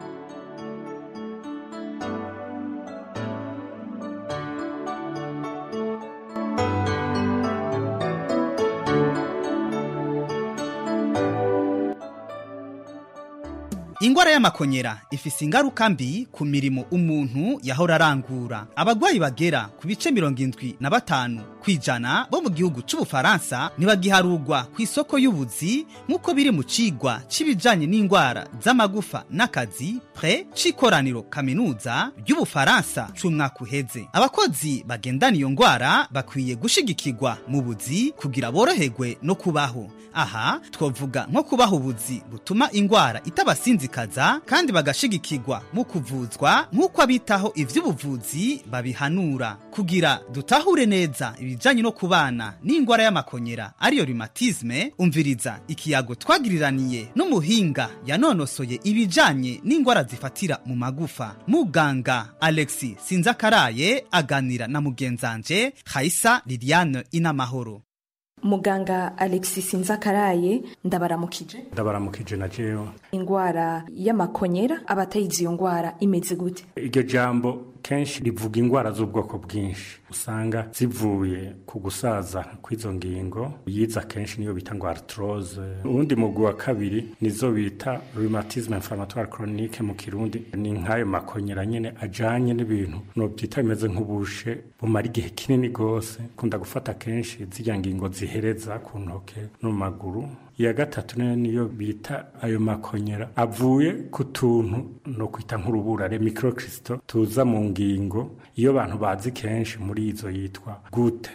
Ingwara y'amakonyera ifise ingaruka mbi ku mirimo umuntu yahora arangura. Abagwayi bagera ku bice 75 kwijana bo mu gihugu c'Ubufaransa ntibagiharugwa ku isoko y'ubuzi nk'uko biri mu cigwa c'ibijanye n'ingwara z'amagufa n'akazi pre c'ikoraniro kaminuza ry'Ubufaransa c'umwaka uheze. Abakozi bagendana iyo ngwara bakwiye gushigikirwa mu buzi kugira boroherwe no kubaho. Aha twovuga nko kubaho ubuzi butuma ingwara itabasinzikaza kandi bagashigikirwa mu kuvuzwa nk'uko abitaho ivy'ubuvuzi babihanura. Kugira dutahure neza ibijanye no kubana n'ingwara y'amakonyera ariyo rhumatisme, umviriza ikiyago twagiriraniye n'umuhinga yanonosoye ibijanye n'ingwara zifatira mu magufa. Muganga Alexis Sinzakaraye aganira na mugenzanje Khaisa Liliane Inamahoro. Muganga Alexis Sinzakaraye ndabaramukije na jewe. Ingwara y'amakonyera abatayizi iyo ngwara imeze gute? Iryo jambo kenshi rivuga ingwara z'ubwoko bwinshi usanga zivuye ku gusaza kw'izo ngingo yiza kenshi niyo bita ngo arthrose. Ubundi mugwi wa kabiri nizo bita rhumatisme inflammatoire chronique mu Kirundi, ni nkayo makonyera nyene ajanye n'ibintu no byita bimeze nk'ubushe bumara igihe kinini gose, kunda gufata kenshi zirya ngingo zihereza ku ntoke no maguru. Iya gatatu niyo bita ayo makonyera avuye ku tuntu no kwita nk'uruburare microcrystal tuza mu ngingo, iyo abantu bazi kenshi muri izo yitwa gute.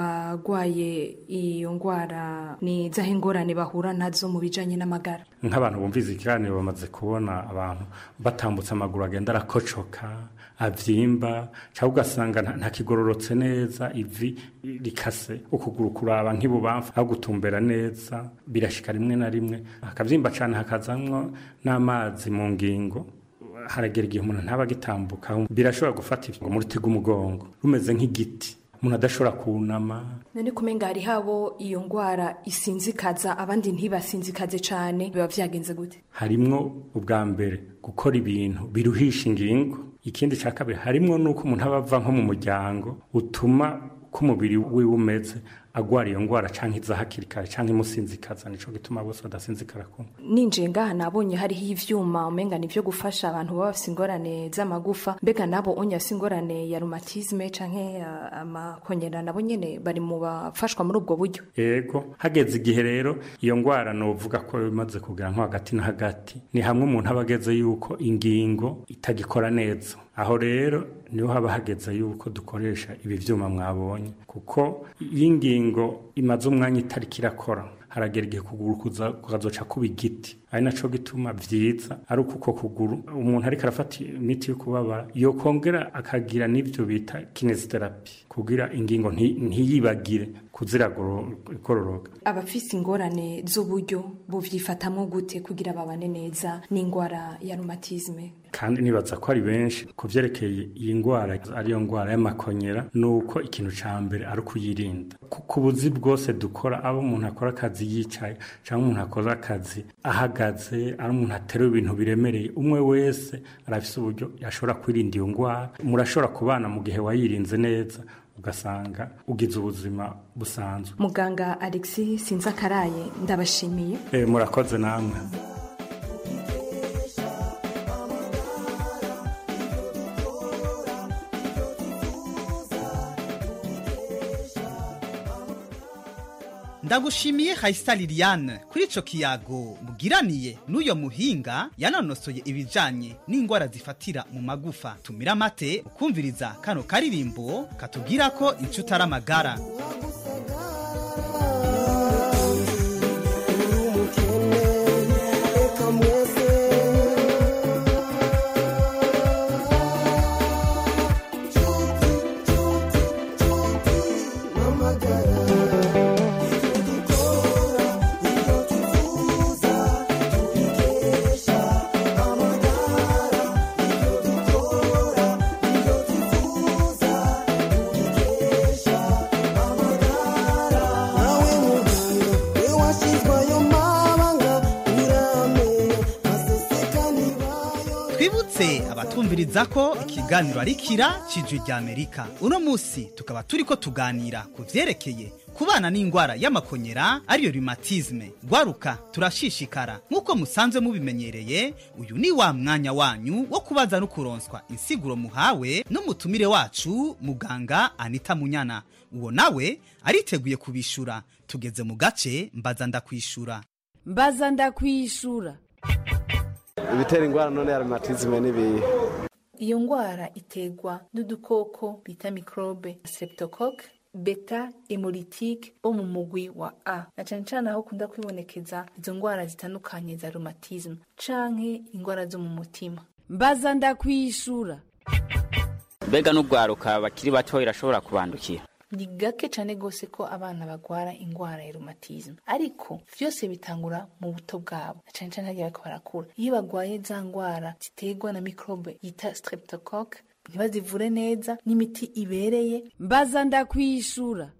Abagwaye iyo ngwara ni zahe ngorane bahura nazo mu bijanye n'amagara? Nk'abantu bumviza ikiganiro bamaze kubona abantu batambutse amaguru agenda arakocoka, avyimba, cyangwa ugasanga ntakigororotse neza, ivi rikase, ukuguru kuraba nk'ibubamfu aho gutumbera neza, birashika rimwe na rimwe akavyimba cyane hakazamwo n'amazi mu ngingo. Haragera igihe umuntu ntaba gitambuka, birashobora gufata ngo muri tiga umugongo rumeze nk'igiti, umuntu adashobora kunama. None kumenga hari habo iyo ngwara isinzikaza abandi ntibasinzikaze cyane, biba vyagenze gute? Harimwo ubwa mbere gukora ibintu biruhisha ingingo, ikindi cya kabiri harimwo nuko umuntu abava nko mu muryango utuma ko umubiri wiwe umeze agwara iyo ngwara canke iza hakiri kare canke imusinzikaza, nico gituma bose badasinzikara kumwe. Ninje ngaha nabonye hariho ivyuma umenga nivyo gufasha abantu baba bafise ingorane z'amagufa, mbega nabo onye bafise ingorane ya rhumatisme canke amakonyera nabo nyene bari mu bafashwa muri ubwo buryo? Yego, hageze igihe rero iyo ngwara novuga ko bimaze kugira nko hagati na hagati, ni hamwe umuntu abageze yuko ingingo itagikora neza. Aho rero niho haba hageze yuko dukoresha ibi vyuma mwabonye, kuko y'ingingo imaze umwanya itari kirakora, haragera igihe kuguru kuzazoca kuba igiti. Ari naco gituma vyiza ari uko kuguru umuntu ariko arafata imiti yo kubabara yokongera akagira n'ivyo bita kinesiterapi kugira ingingo ntiyibagire kuziragororoka. Abafise ingorane z'uburyo buvyifatamwo gute kugira babane neza n'ingwara ya rhumatisme? Kandi nibaza ko ari benshi kuvyerekeye iyi ngwara ariyo ngwara y'amakonyera, nuko ikintu ca mbere ari kuyirinda. Ku buzi bwose dukora, abo umuntu akora akazi yicaye cyangwa umuntu akora akazi ahagaze, ari umuntu atera ibintu biremereye, umwe wese arafise uburyo yashobora kwirinda iyo ngwara. Murashobora kubana mu gihe wayirinze neza ugasanga ugize ubuzima busanzwe. Muganga Alexis Sinzakaraye ndabashimiye. Murakoze namwe. Ndagushimiye Khaisa Liliane kuri ico kiyago mugiraniye n'uyo muhinga yanonosoye ibijanye n'ingwara zifatira mu magufa. Tumira mate ukumviriza kano karirimbo katubwira ko inshuti ari amagara. tubibutse abatumviriza ko ikiganiro ari kira cijwi rya Amerika. Uno musi tukaba turiko tuganira ku vyerekeye kubana n'ingwara y'amakonyera ariyo rhumatisme. Gwaruka turashishikara nkuko musanzwe mubimenyereye, uyu ni wa mwanya wanyu wo kubaza no kuronswa insiguro muhawe n'umutumire wacu muganga Anita Munyana. Uwo nawe ariteguye kubishura. Tugeze mu gace mbaza ndakwishura. Mbaza ndakwishura. Ibitera ingwara none ya rhumatisme nibi. Iyo ngwara iterwa n'udukoko bita microbe streptococcus beta hemolytic bo mu mugwi wa A. Na cyane aho kunda kwibonekeza izo ngwara zitandukanye za rhumatisme canke ingwara zo mu mutima. Mbaza ndakwishura. Mbega n'ugwaruka bakiri bato irashobora kubandukira? Ni gake cyane gose ko abana bagwara ingwara ya rhumatisme, ariko vyose bitangura mu buto bwabo, na cyane hagiye bariko barakura. Iyo bagwaye za ngwara ziterwa na microbe yita streptococcus ntibazivure neza n'imiti ibereye. Mbaza ndakwishura.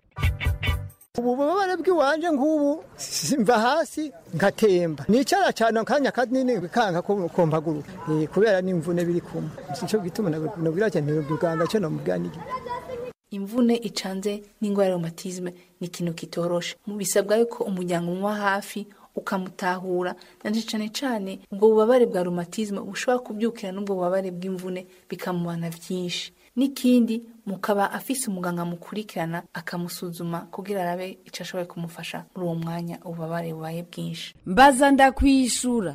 Ubu bubabare bw'iwanje nk'ubu simva hasi ngatemba nicara cyane akanya kanini bikanga ko kompaguru kubera n'imvune biri kumwe. Sico gituma nabwira cyane n'ubuganga cyo namubwanije. Imvune icanze n'ingwara ya rhumatisme ni ikintu kitoroshe. Mu bisabwa yuko umuryango umwa hafi ukamutahura, na cyane ubwo bubabare bwa rhumatisme ushobora kubyukira n'ubwo bubabare bw'imvune bikamubana byinshi. Nikindi mukaba afise umuganga mukurikirana akamusuzuma kugira arabe ico ashoboye kumufasha muri uwo mwanya ububabare bubaye bwinshi. Mbaza ndakwishura.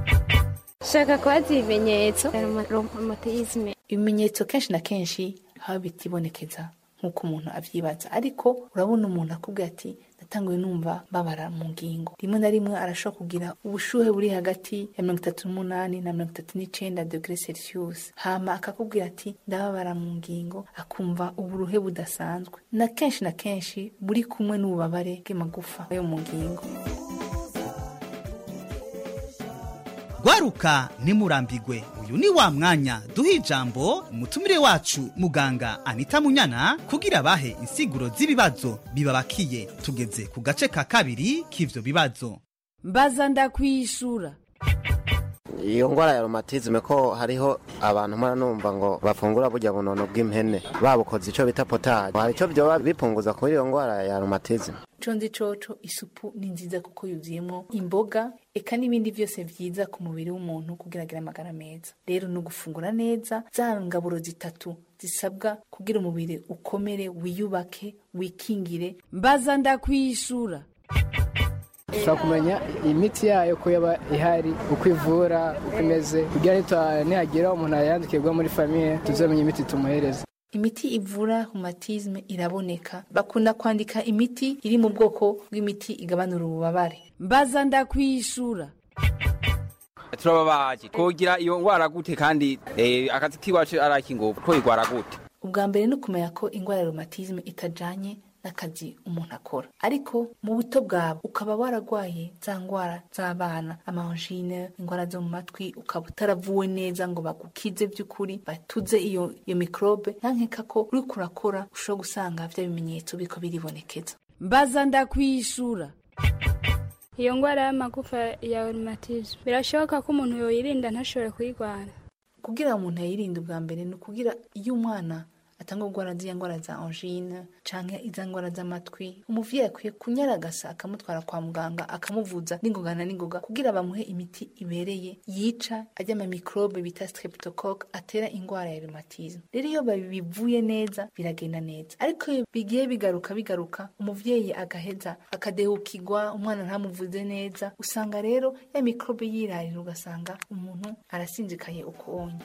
Shaka kwazi ibimenyetso rhumatisme. Ibimenyetso kenshi na kenshi haba bitibonekeza nkuko umuntu avyibaza, ariko urabona umuntu akubwira ati natanguye numva babara mu ngingo. Rimwe na rimwe arashobora kugira ubushuhe buri hagati ya 38 na 39 degrees Celsius, hama akakubwira ati ndababara mu ngingo, akumva uburuhe budasanzwe, na kenshi buri kumwe n'ububabare bw'amagufa yo mu ngingo. Gwaruka nimurambigwe, uyu ni wa mwanya duha ijambo umutumire wacu muganga Anita Munyana kugira bahe insiguro z'ibibazo bibabakiye. Tugeze ku gace ka kabiri k'ivyo bibazo. Mbaza ndakwishura. Iyo ngwara ya rhumatisme ko hariho abantu mara numva ngo bafungura burya bunono bw'impene babukoze ico bita potage. Hari ico byo bipunguza kuri iyo ngwara ya rhumatisme? Condi coco isupu ni nziza kuko yuzuyemo imboga eka n'ibindi byose vyiza ku mubiri w'umuntu kugira agire amagara meza. Rero no gufungura neza za ngaburo zitatu zisabwa kugira umubiri ukomere, wiyubake, wikingire. Mbaza ndakwishura. Ushobora kumenya imiti yayo ko yaba ihari, uko ivura, uko imeze, kugira nihagira umuntu yandikirwa muri famille tuzamenye imiti tumuhereza. Imiti ivura rhumatisme iraboneka. Bakunda kwandika imiti iri mu bwoko bw'imiti igabanura ububabare. Mbaza ndakwishura. Turababaje kugira iyo ngwara gute kandi akazi kiwacu arakingovu ko igwara gute? Ubwa mbere no kumenya ko ingwara ya rhumatisme itajanye n'akazi umuntu akora, ariko mu buto bwabo ukaba waragwaye za ngwara z'abana, amangine, ingwara zo mu matwi, ukaba utaravuwe neza ngo bagukize by'ukuri batuze iyo microbe, nankeka ko uri kurakora ushobora gusanga vya bimenyetso biko biribonekeza. Mbaza ndakwishura. Iyo ngwara y'amagufa ya rhumatisme birashoboka ko umuntu yoyirinda ntashobore kuyigwara? Kugira umuntu yirinda ubwa mbere no kugira iyo umwana atanga ugwara z'ingwara za angine canke izangwara z'amatwi, umuvyeyi akwiye kunyaragasa akamutwara kwa muganga akamuvuza n'ingoga kugira bamuhe imiti ibereye yica ajya ama microbe bita streptococcus atera ingwara ya rhumatisme. Rero iyo babivuye neza biragenda neza, ariko iyo bigiye bigaruka umuvyeyi agaheza akadehukirwa, umwana ntamuvuze neza, usanga rero ya microbe yirarira, ugasanga umuntu arasinzikaye ukonye.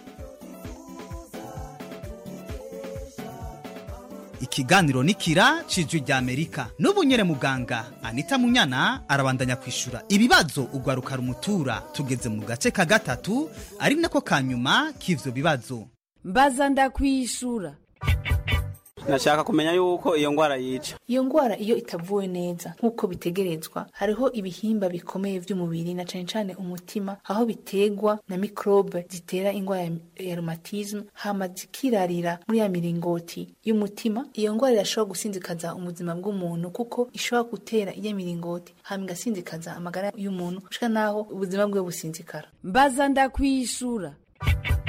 Ikiganiro nikira cijwi rya Amerika. N'ubunyere muganga Anita Munyana arabandanya kwishura ibibazo ugwaruka rumutura. Tugeze mu gace ka gatatu ari nako kanyuma k'ivyo bibazo. Mbaza ndakwishura. Nashaka kumenya yuko iyo ngwara yica. Iyo ngwara iyo itavuwe neza nkuko bitegerezwa, hariho ibihimba bikomeye by'umubiri na cyane umutima aho bitegwa na microbe zitera ingwara ya rhumatisme, hama zikirarira muri ya miringoti y'umutima. Iyo ngwara irashobora gusinzikaza ubuzima bw'umuntu kuko ishobora gutera iya miringoti hama igasinzikaza amagara y'umuntu ushika naho ubuzima bwe businzikara. Mbaza ndakwishura.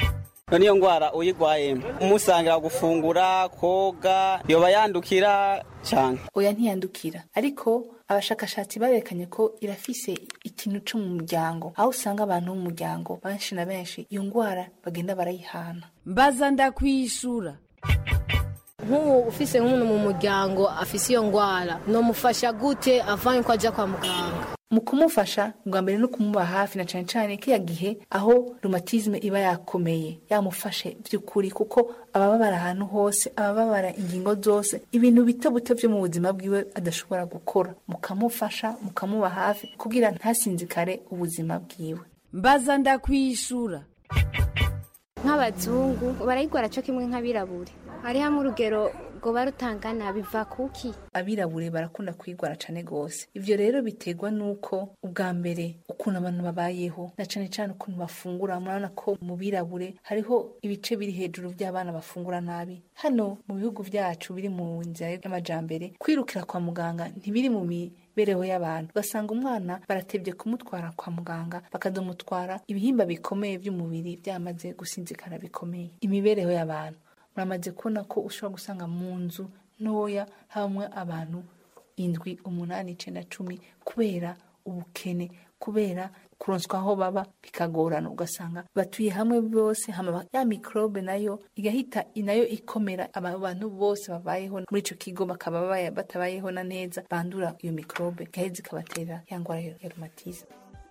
niyo ngwara uyigwaye umusangira gufungura koga yoba yandukira cyane oya ntiyandukira ariko abashakashatsi barekanye ko irafise ikintu cyo mu muryango aho usanga abantu mu muryango benshi na benshi iyo ngwara bagenda barayihana. Mbaza ndakwishura. Nk'ubu ufise nk'umuntu mu muryango afise iyo ngwara nomufasha gute avanye ko aja kwa muganga? Mu kumufasha bwa mbere no kumuba hafi na cyane cyane kiya gihe aho rheumatisme iba yakomeye yamufashe by'ukuri kuko ababara ahantu hose ababara ingingo zose ibintu bito bito byo mu buzima bwiwe adashobora gukora mukamufasha mukamuba hafi kugira ntasinzikare ubuzima bwiwe. Mbaza ndakwishura. Nk'abazungu barayigwara cyo kimwe nk'abirabure hari hamwe urugero ngo barutangana biva kuki? Abirabure barakunda kwigwara cyane gose. Ivyo rero biterwa nuko ubwa mbere ukuntu abantu babayeho na cyane cyane ukuntu bafungura. Murabona ko mu birabure hariho ibice biri hejuru by'abana bafungura nabi. Hano mu bihugu byacu biri mu nzira y'amajambere kwirukira kwa muganga ntibiri mu mibereho y'abantu. Ugasanga umwana baratebye kumutwara kwa muganga bakadomutwara ibihimba bikomeye by'umubiri byamaze gusinzikana bikomeye. Imibereho y'abantu muramaze kubona ko ushobora gusanga mu nzu ntoya hamwe abantu 7, 8, 9, 10 kubera ubukene kubera kuronswa aho baba bikagorana ugasanga batuye hamwe bose hama ya microbe nayo igahita inayo ikomera abantu bose babayeho muri ico kigo bakaba batabayeho na neza bandura iyo microbe gahezi kabatera ya ngwara ya rheumatisme.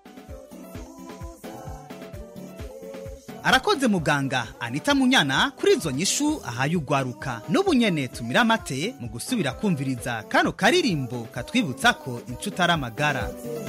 Arakoze muganga Anita Munyana kuri izo nyishu ahaye ugwaruka. N'ubu nyene tumira amate mu gusubira kumviriza kano karirimbo katwibutsa ko inshuti ari amagara.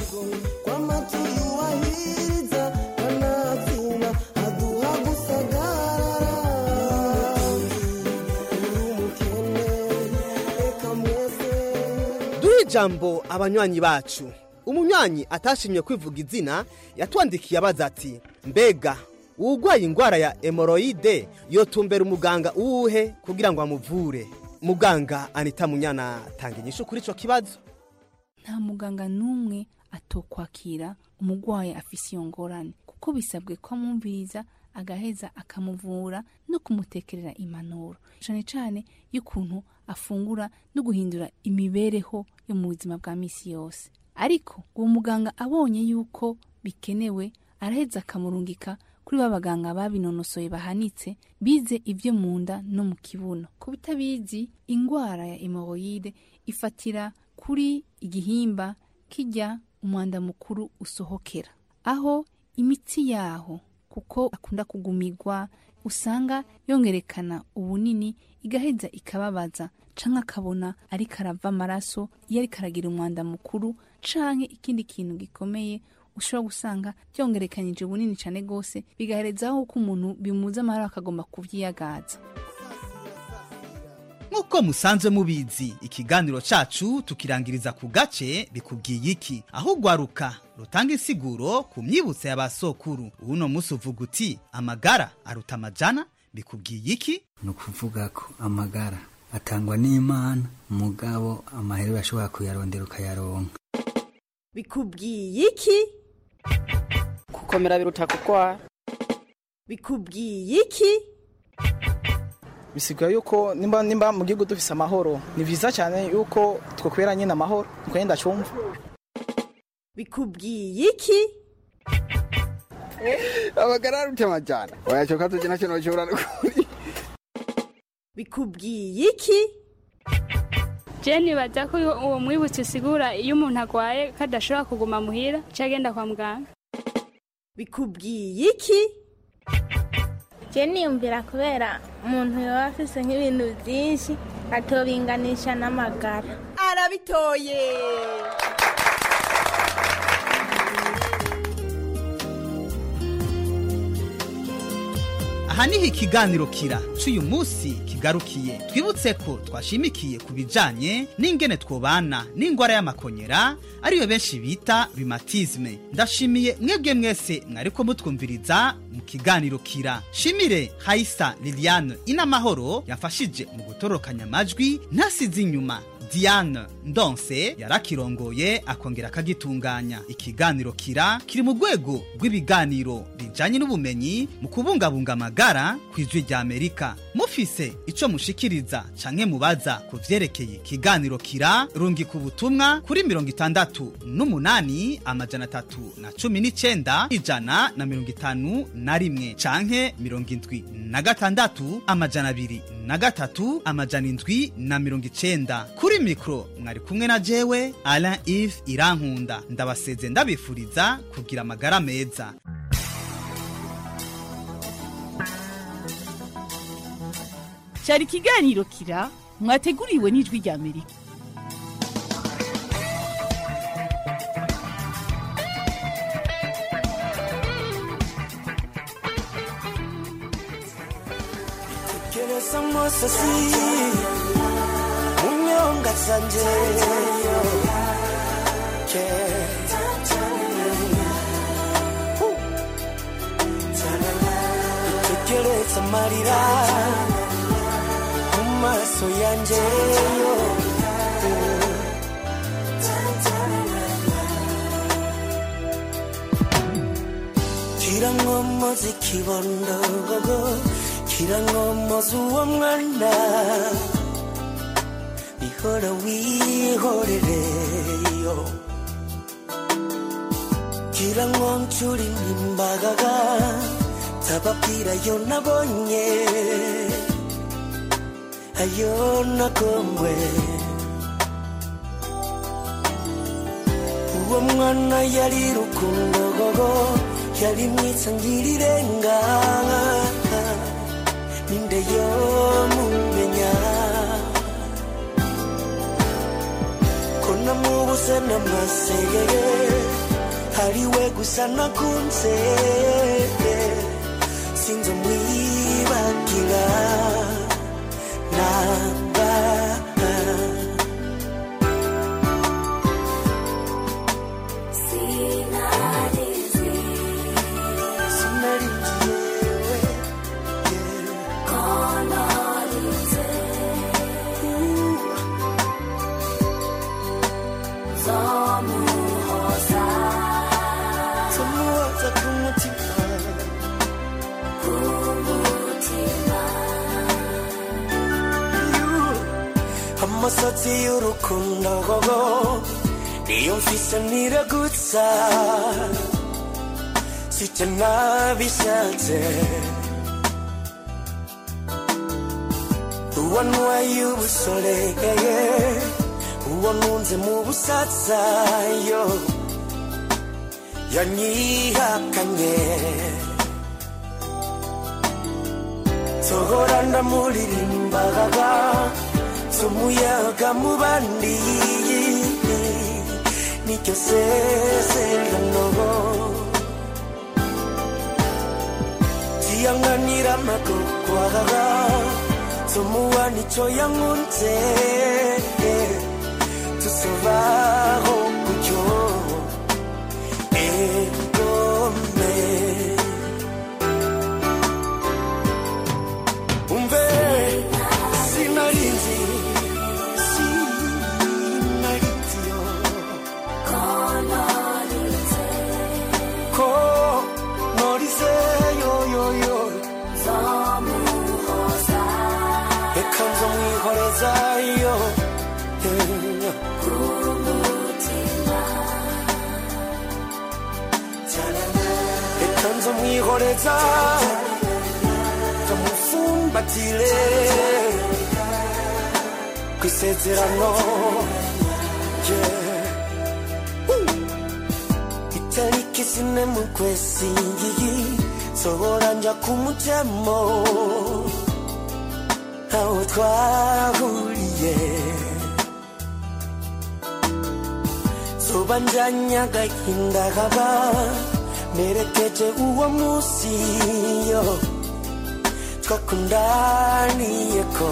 Duhe ijambo abanywanyi bacu. Umunywanyi atashimye kwivuga izina yatwandikiye abaza ati mbega ugwaye ingwara ya hemoroide yotumbera umuganga uwuhe kugira ngo amuvure? Muganga Anita Munyana tanga inyishu kuri ico kibazo. Nta muganga numwe atokwakira umugwaye afise iyo ngorane kuko bisabwe ko amumviriza agaheza akamuvura no kumutekerera impanuro cyane cyane y'ukuntu afungura no guhindura imibereho yo mu buzima bwa misi yose. Ariko uwo muganga abonye yuko bikenewe araheza akamurungika kuri babaganga babinonosoye bahanitse bize ivyo munda no mu kibuno. Ku bitabizi ingwara ya hemoroide ifatira kuri igihimba kijya umwanda mukuru usohokera aho imitsi yaho kuko akunda kugumigwa usanga yongerekana ubunini igaheza ikababaza canke akabona ari karava amaraso iyo ari karagira umwanda mukuru canke ikindi kintu gikomeye ushobora gusanga byongerekanyije ubunini cyane gose bigaherezaho ko umuntu bimuza amahoro akagomba kuvyiyagaza. Nkuko musanzwe mubizi ikiganiro cacu tukirangiriza ku gace bikubwiye iki aho ugwaruka rutanga insiguro ku myibutso y'abasokuru. Uno musi uvuga uti amagara aruta amajana bikubwiye iki? No kuvuga ko amagara atangwa n'Imana mugabo amahera bashobora kuyarondera ukayaronka. Bikubwiye iki? Kukomera biruta kugwara. Bikubwiye iki? Bisigaye yuko nimba mu gihugu dufise amahoro ni vyiza cyane yuko twokwera nyine amahoro uko yenda cyumva. Bikubwiye iki? Abagara aruta amajana oyachoka tuje nacyo nocyura. Bikubwiye iki? Jenny baza ko uwo mwibutse sigura iyo umuntu agwaye kadashobora kuguma muhira cyagenda kwa muganga. Bikubwiye iki? Jenny yumvira kubera umuntu yoba afise nk'ibintu byinshi atobinganisha n'amagara. Arabitoye. Aha niho ikiganiro kira c'uyu musi kigarukiye. Twibutse ko twashimikiye ku bijanye n'ingene twobana n'ingwara y'amakonyera ariyo benshi bita rheumatisme. Ndashimiye mwebwe mwese mwariko mutwumviriza mu kiganiro kira. Shimire Haisa Liliane Inamahoro yafashije mu gutorokanya amajwi ntasize inyuma Diane Ndonse yarakirongoye akongera akagitunganya. Ikiganiro kira kiri mu rwego rw'ibiganiro bijanye n'ubumenyi mu kubungabunga amagara kw'ijwi rya Amerika. Mufise ico mushikiriza canke mubaza ku vyerekeye ikiganiro kira, rungika ubutumwa kuri 68 amajana 319 151 canke 76 amajana 203 amajana 790. Kuri mikro mwari kumwe na jewe Alain Yves Irankunda. Ndabaseze ndabifuriza kugira amagara meza. Cyari ikiganiro kira mwateguriwe n'ijwi rya Amerika. Tekereza amasasi munyonga zanje tekereza amarira mu maso yanje kirangomozi kibondo kirangomozi uwo mwana ihora wihorereyo kirangonchuri nimbagaga tababwira yo nabonye ayo nakongwe uwo mwana yari rukundo gogo yari mwiza ngirirenga ninde yo mumenya kona mubuse namasege hariwe gusa nakunze sinzo mwibagira namba amasatsi y'urukundo gogo niyo mfise niragutsa sica nabishatse uwo ntwaye ubusore uwo ntunze mu busatsa yo yanyihakanye sohora ndamuririmbaga umuyaga mu bandi nicyo sezerano kiyanganira amagogwaga tumuwa nicyo yankunze tusobaho kucyo egome umve sinarinzi ekanzo mwihoreza kamufumbatire kwisezerano itariki zine mu kwezi sohora nja kumujemo aho twahuriye sobanjanya gahinda kaba merekeje uwo musi yo twakundaniyeko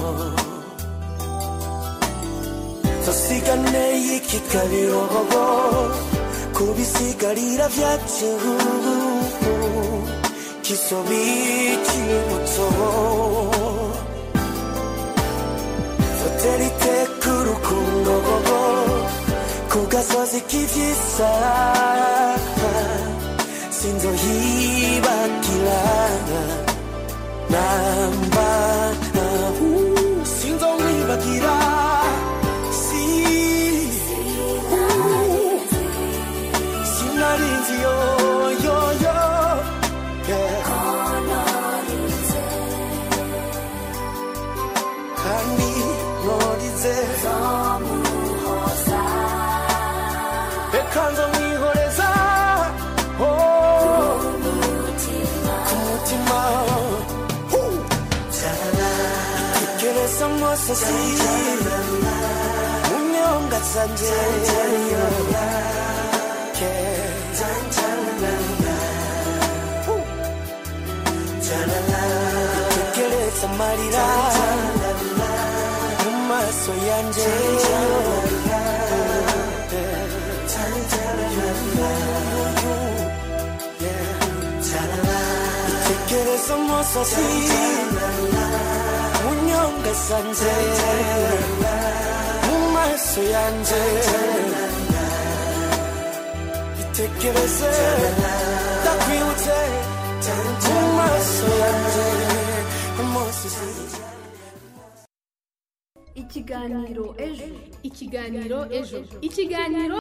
tosigane y'ikikabirogo kubisigarira vyacu kisobiki muto utera iteka urukundo ku gasozi k'ivyisa sinzohibagira namba sinzomwibagira sinarinzi yo kandi norize reka nzomwihoreza kumutima itegereza amosozi mu nyonga zanje itegereza amarira mu maso yanje itegereza amosozi mu nyonga zanje mu maso yanje itegereze ndakwibutse mu maso yanje amosozi. Ikiganiro ejo.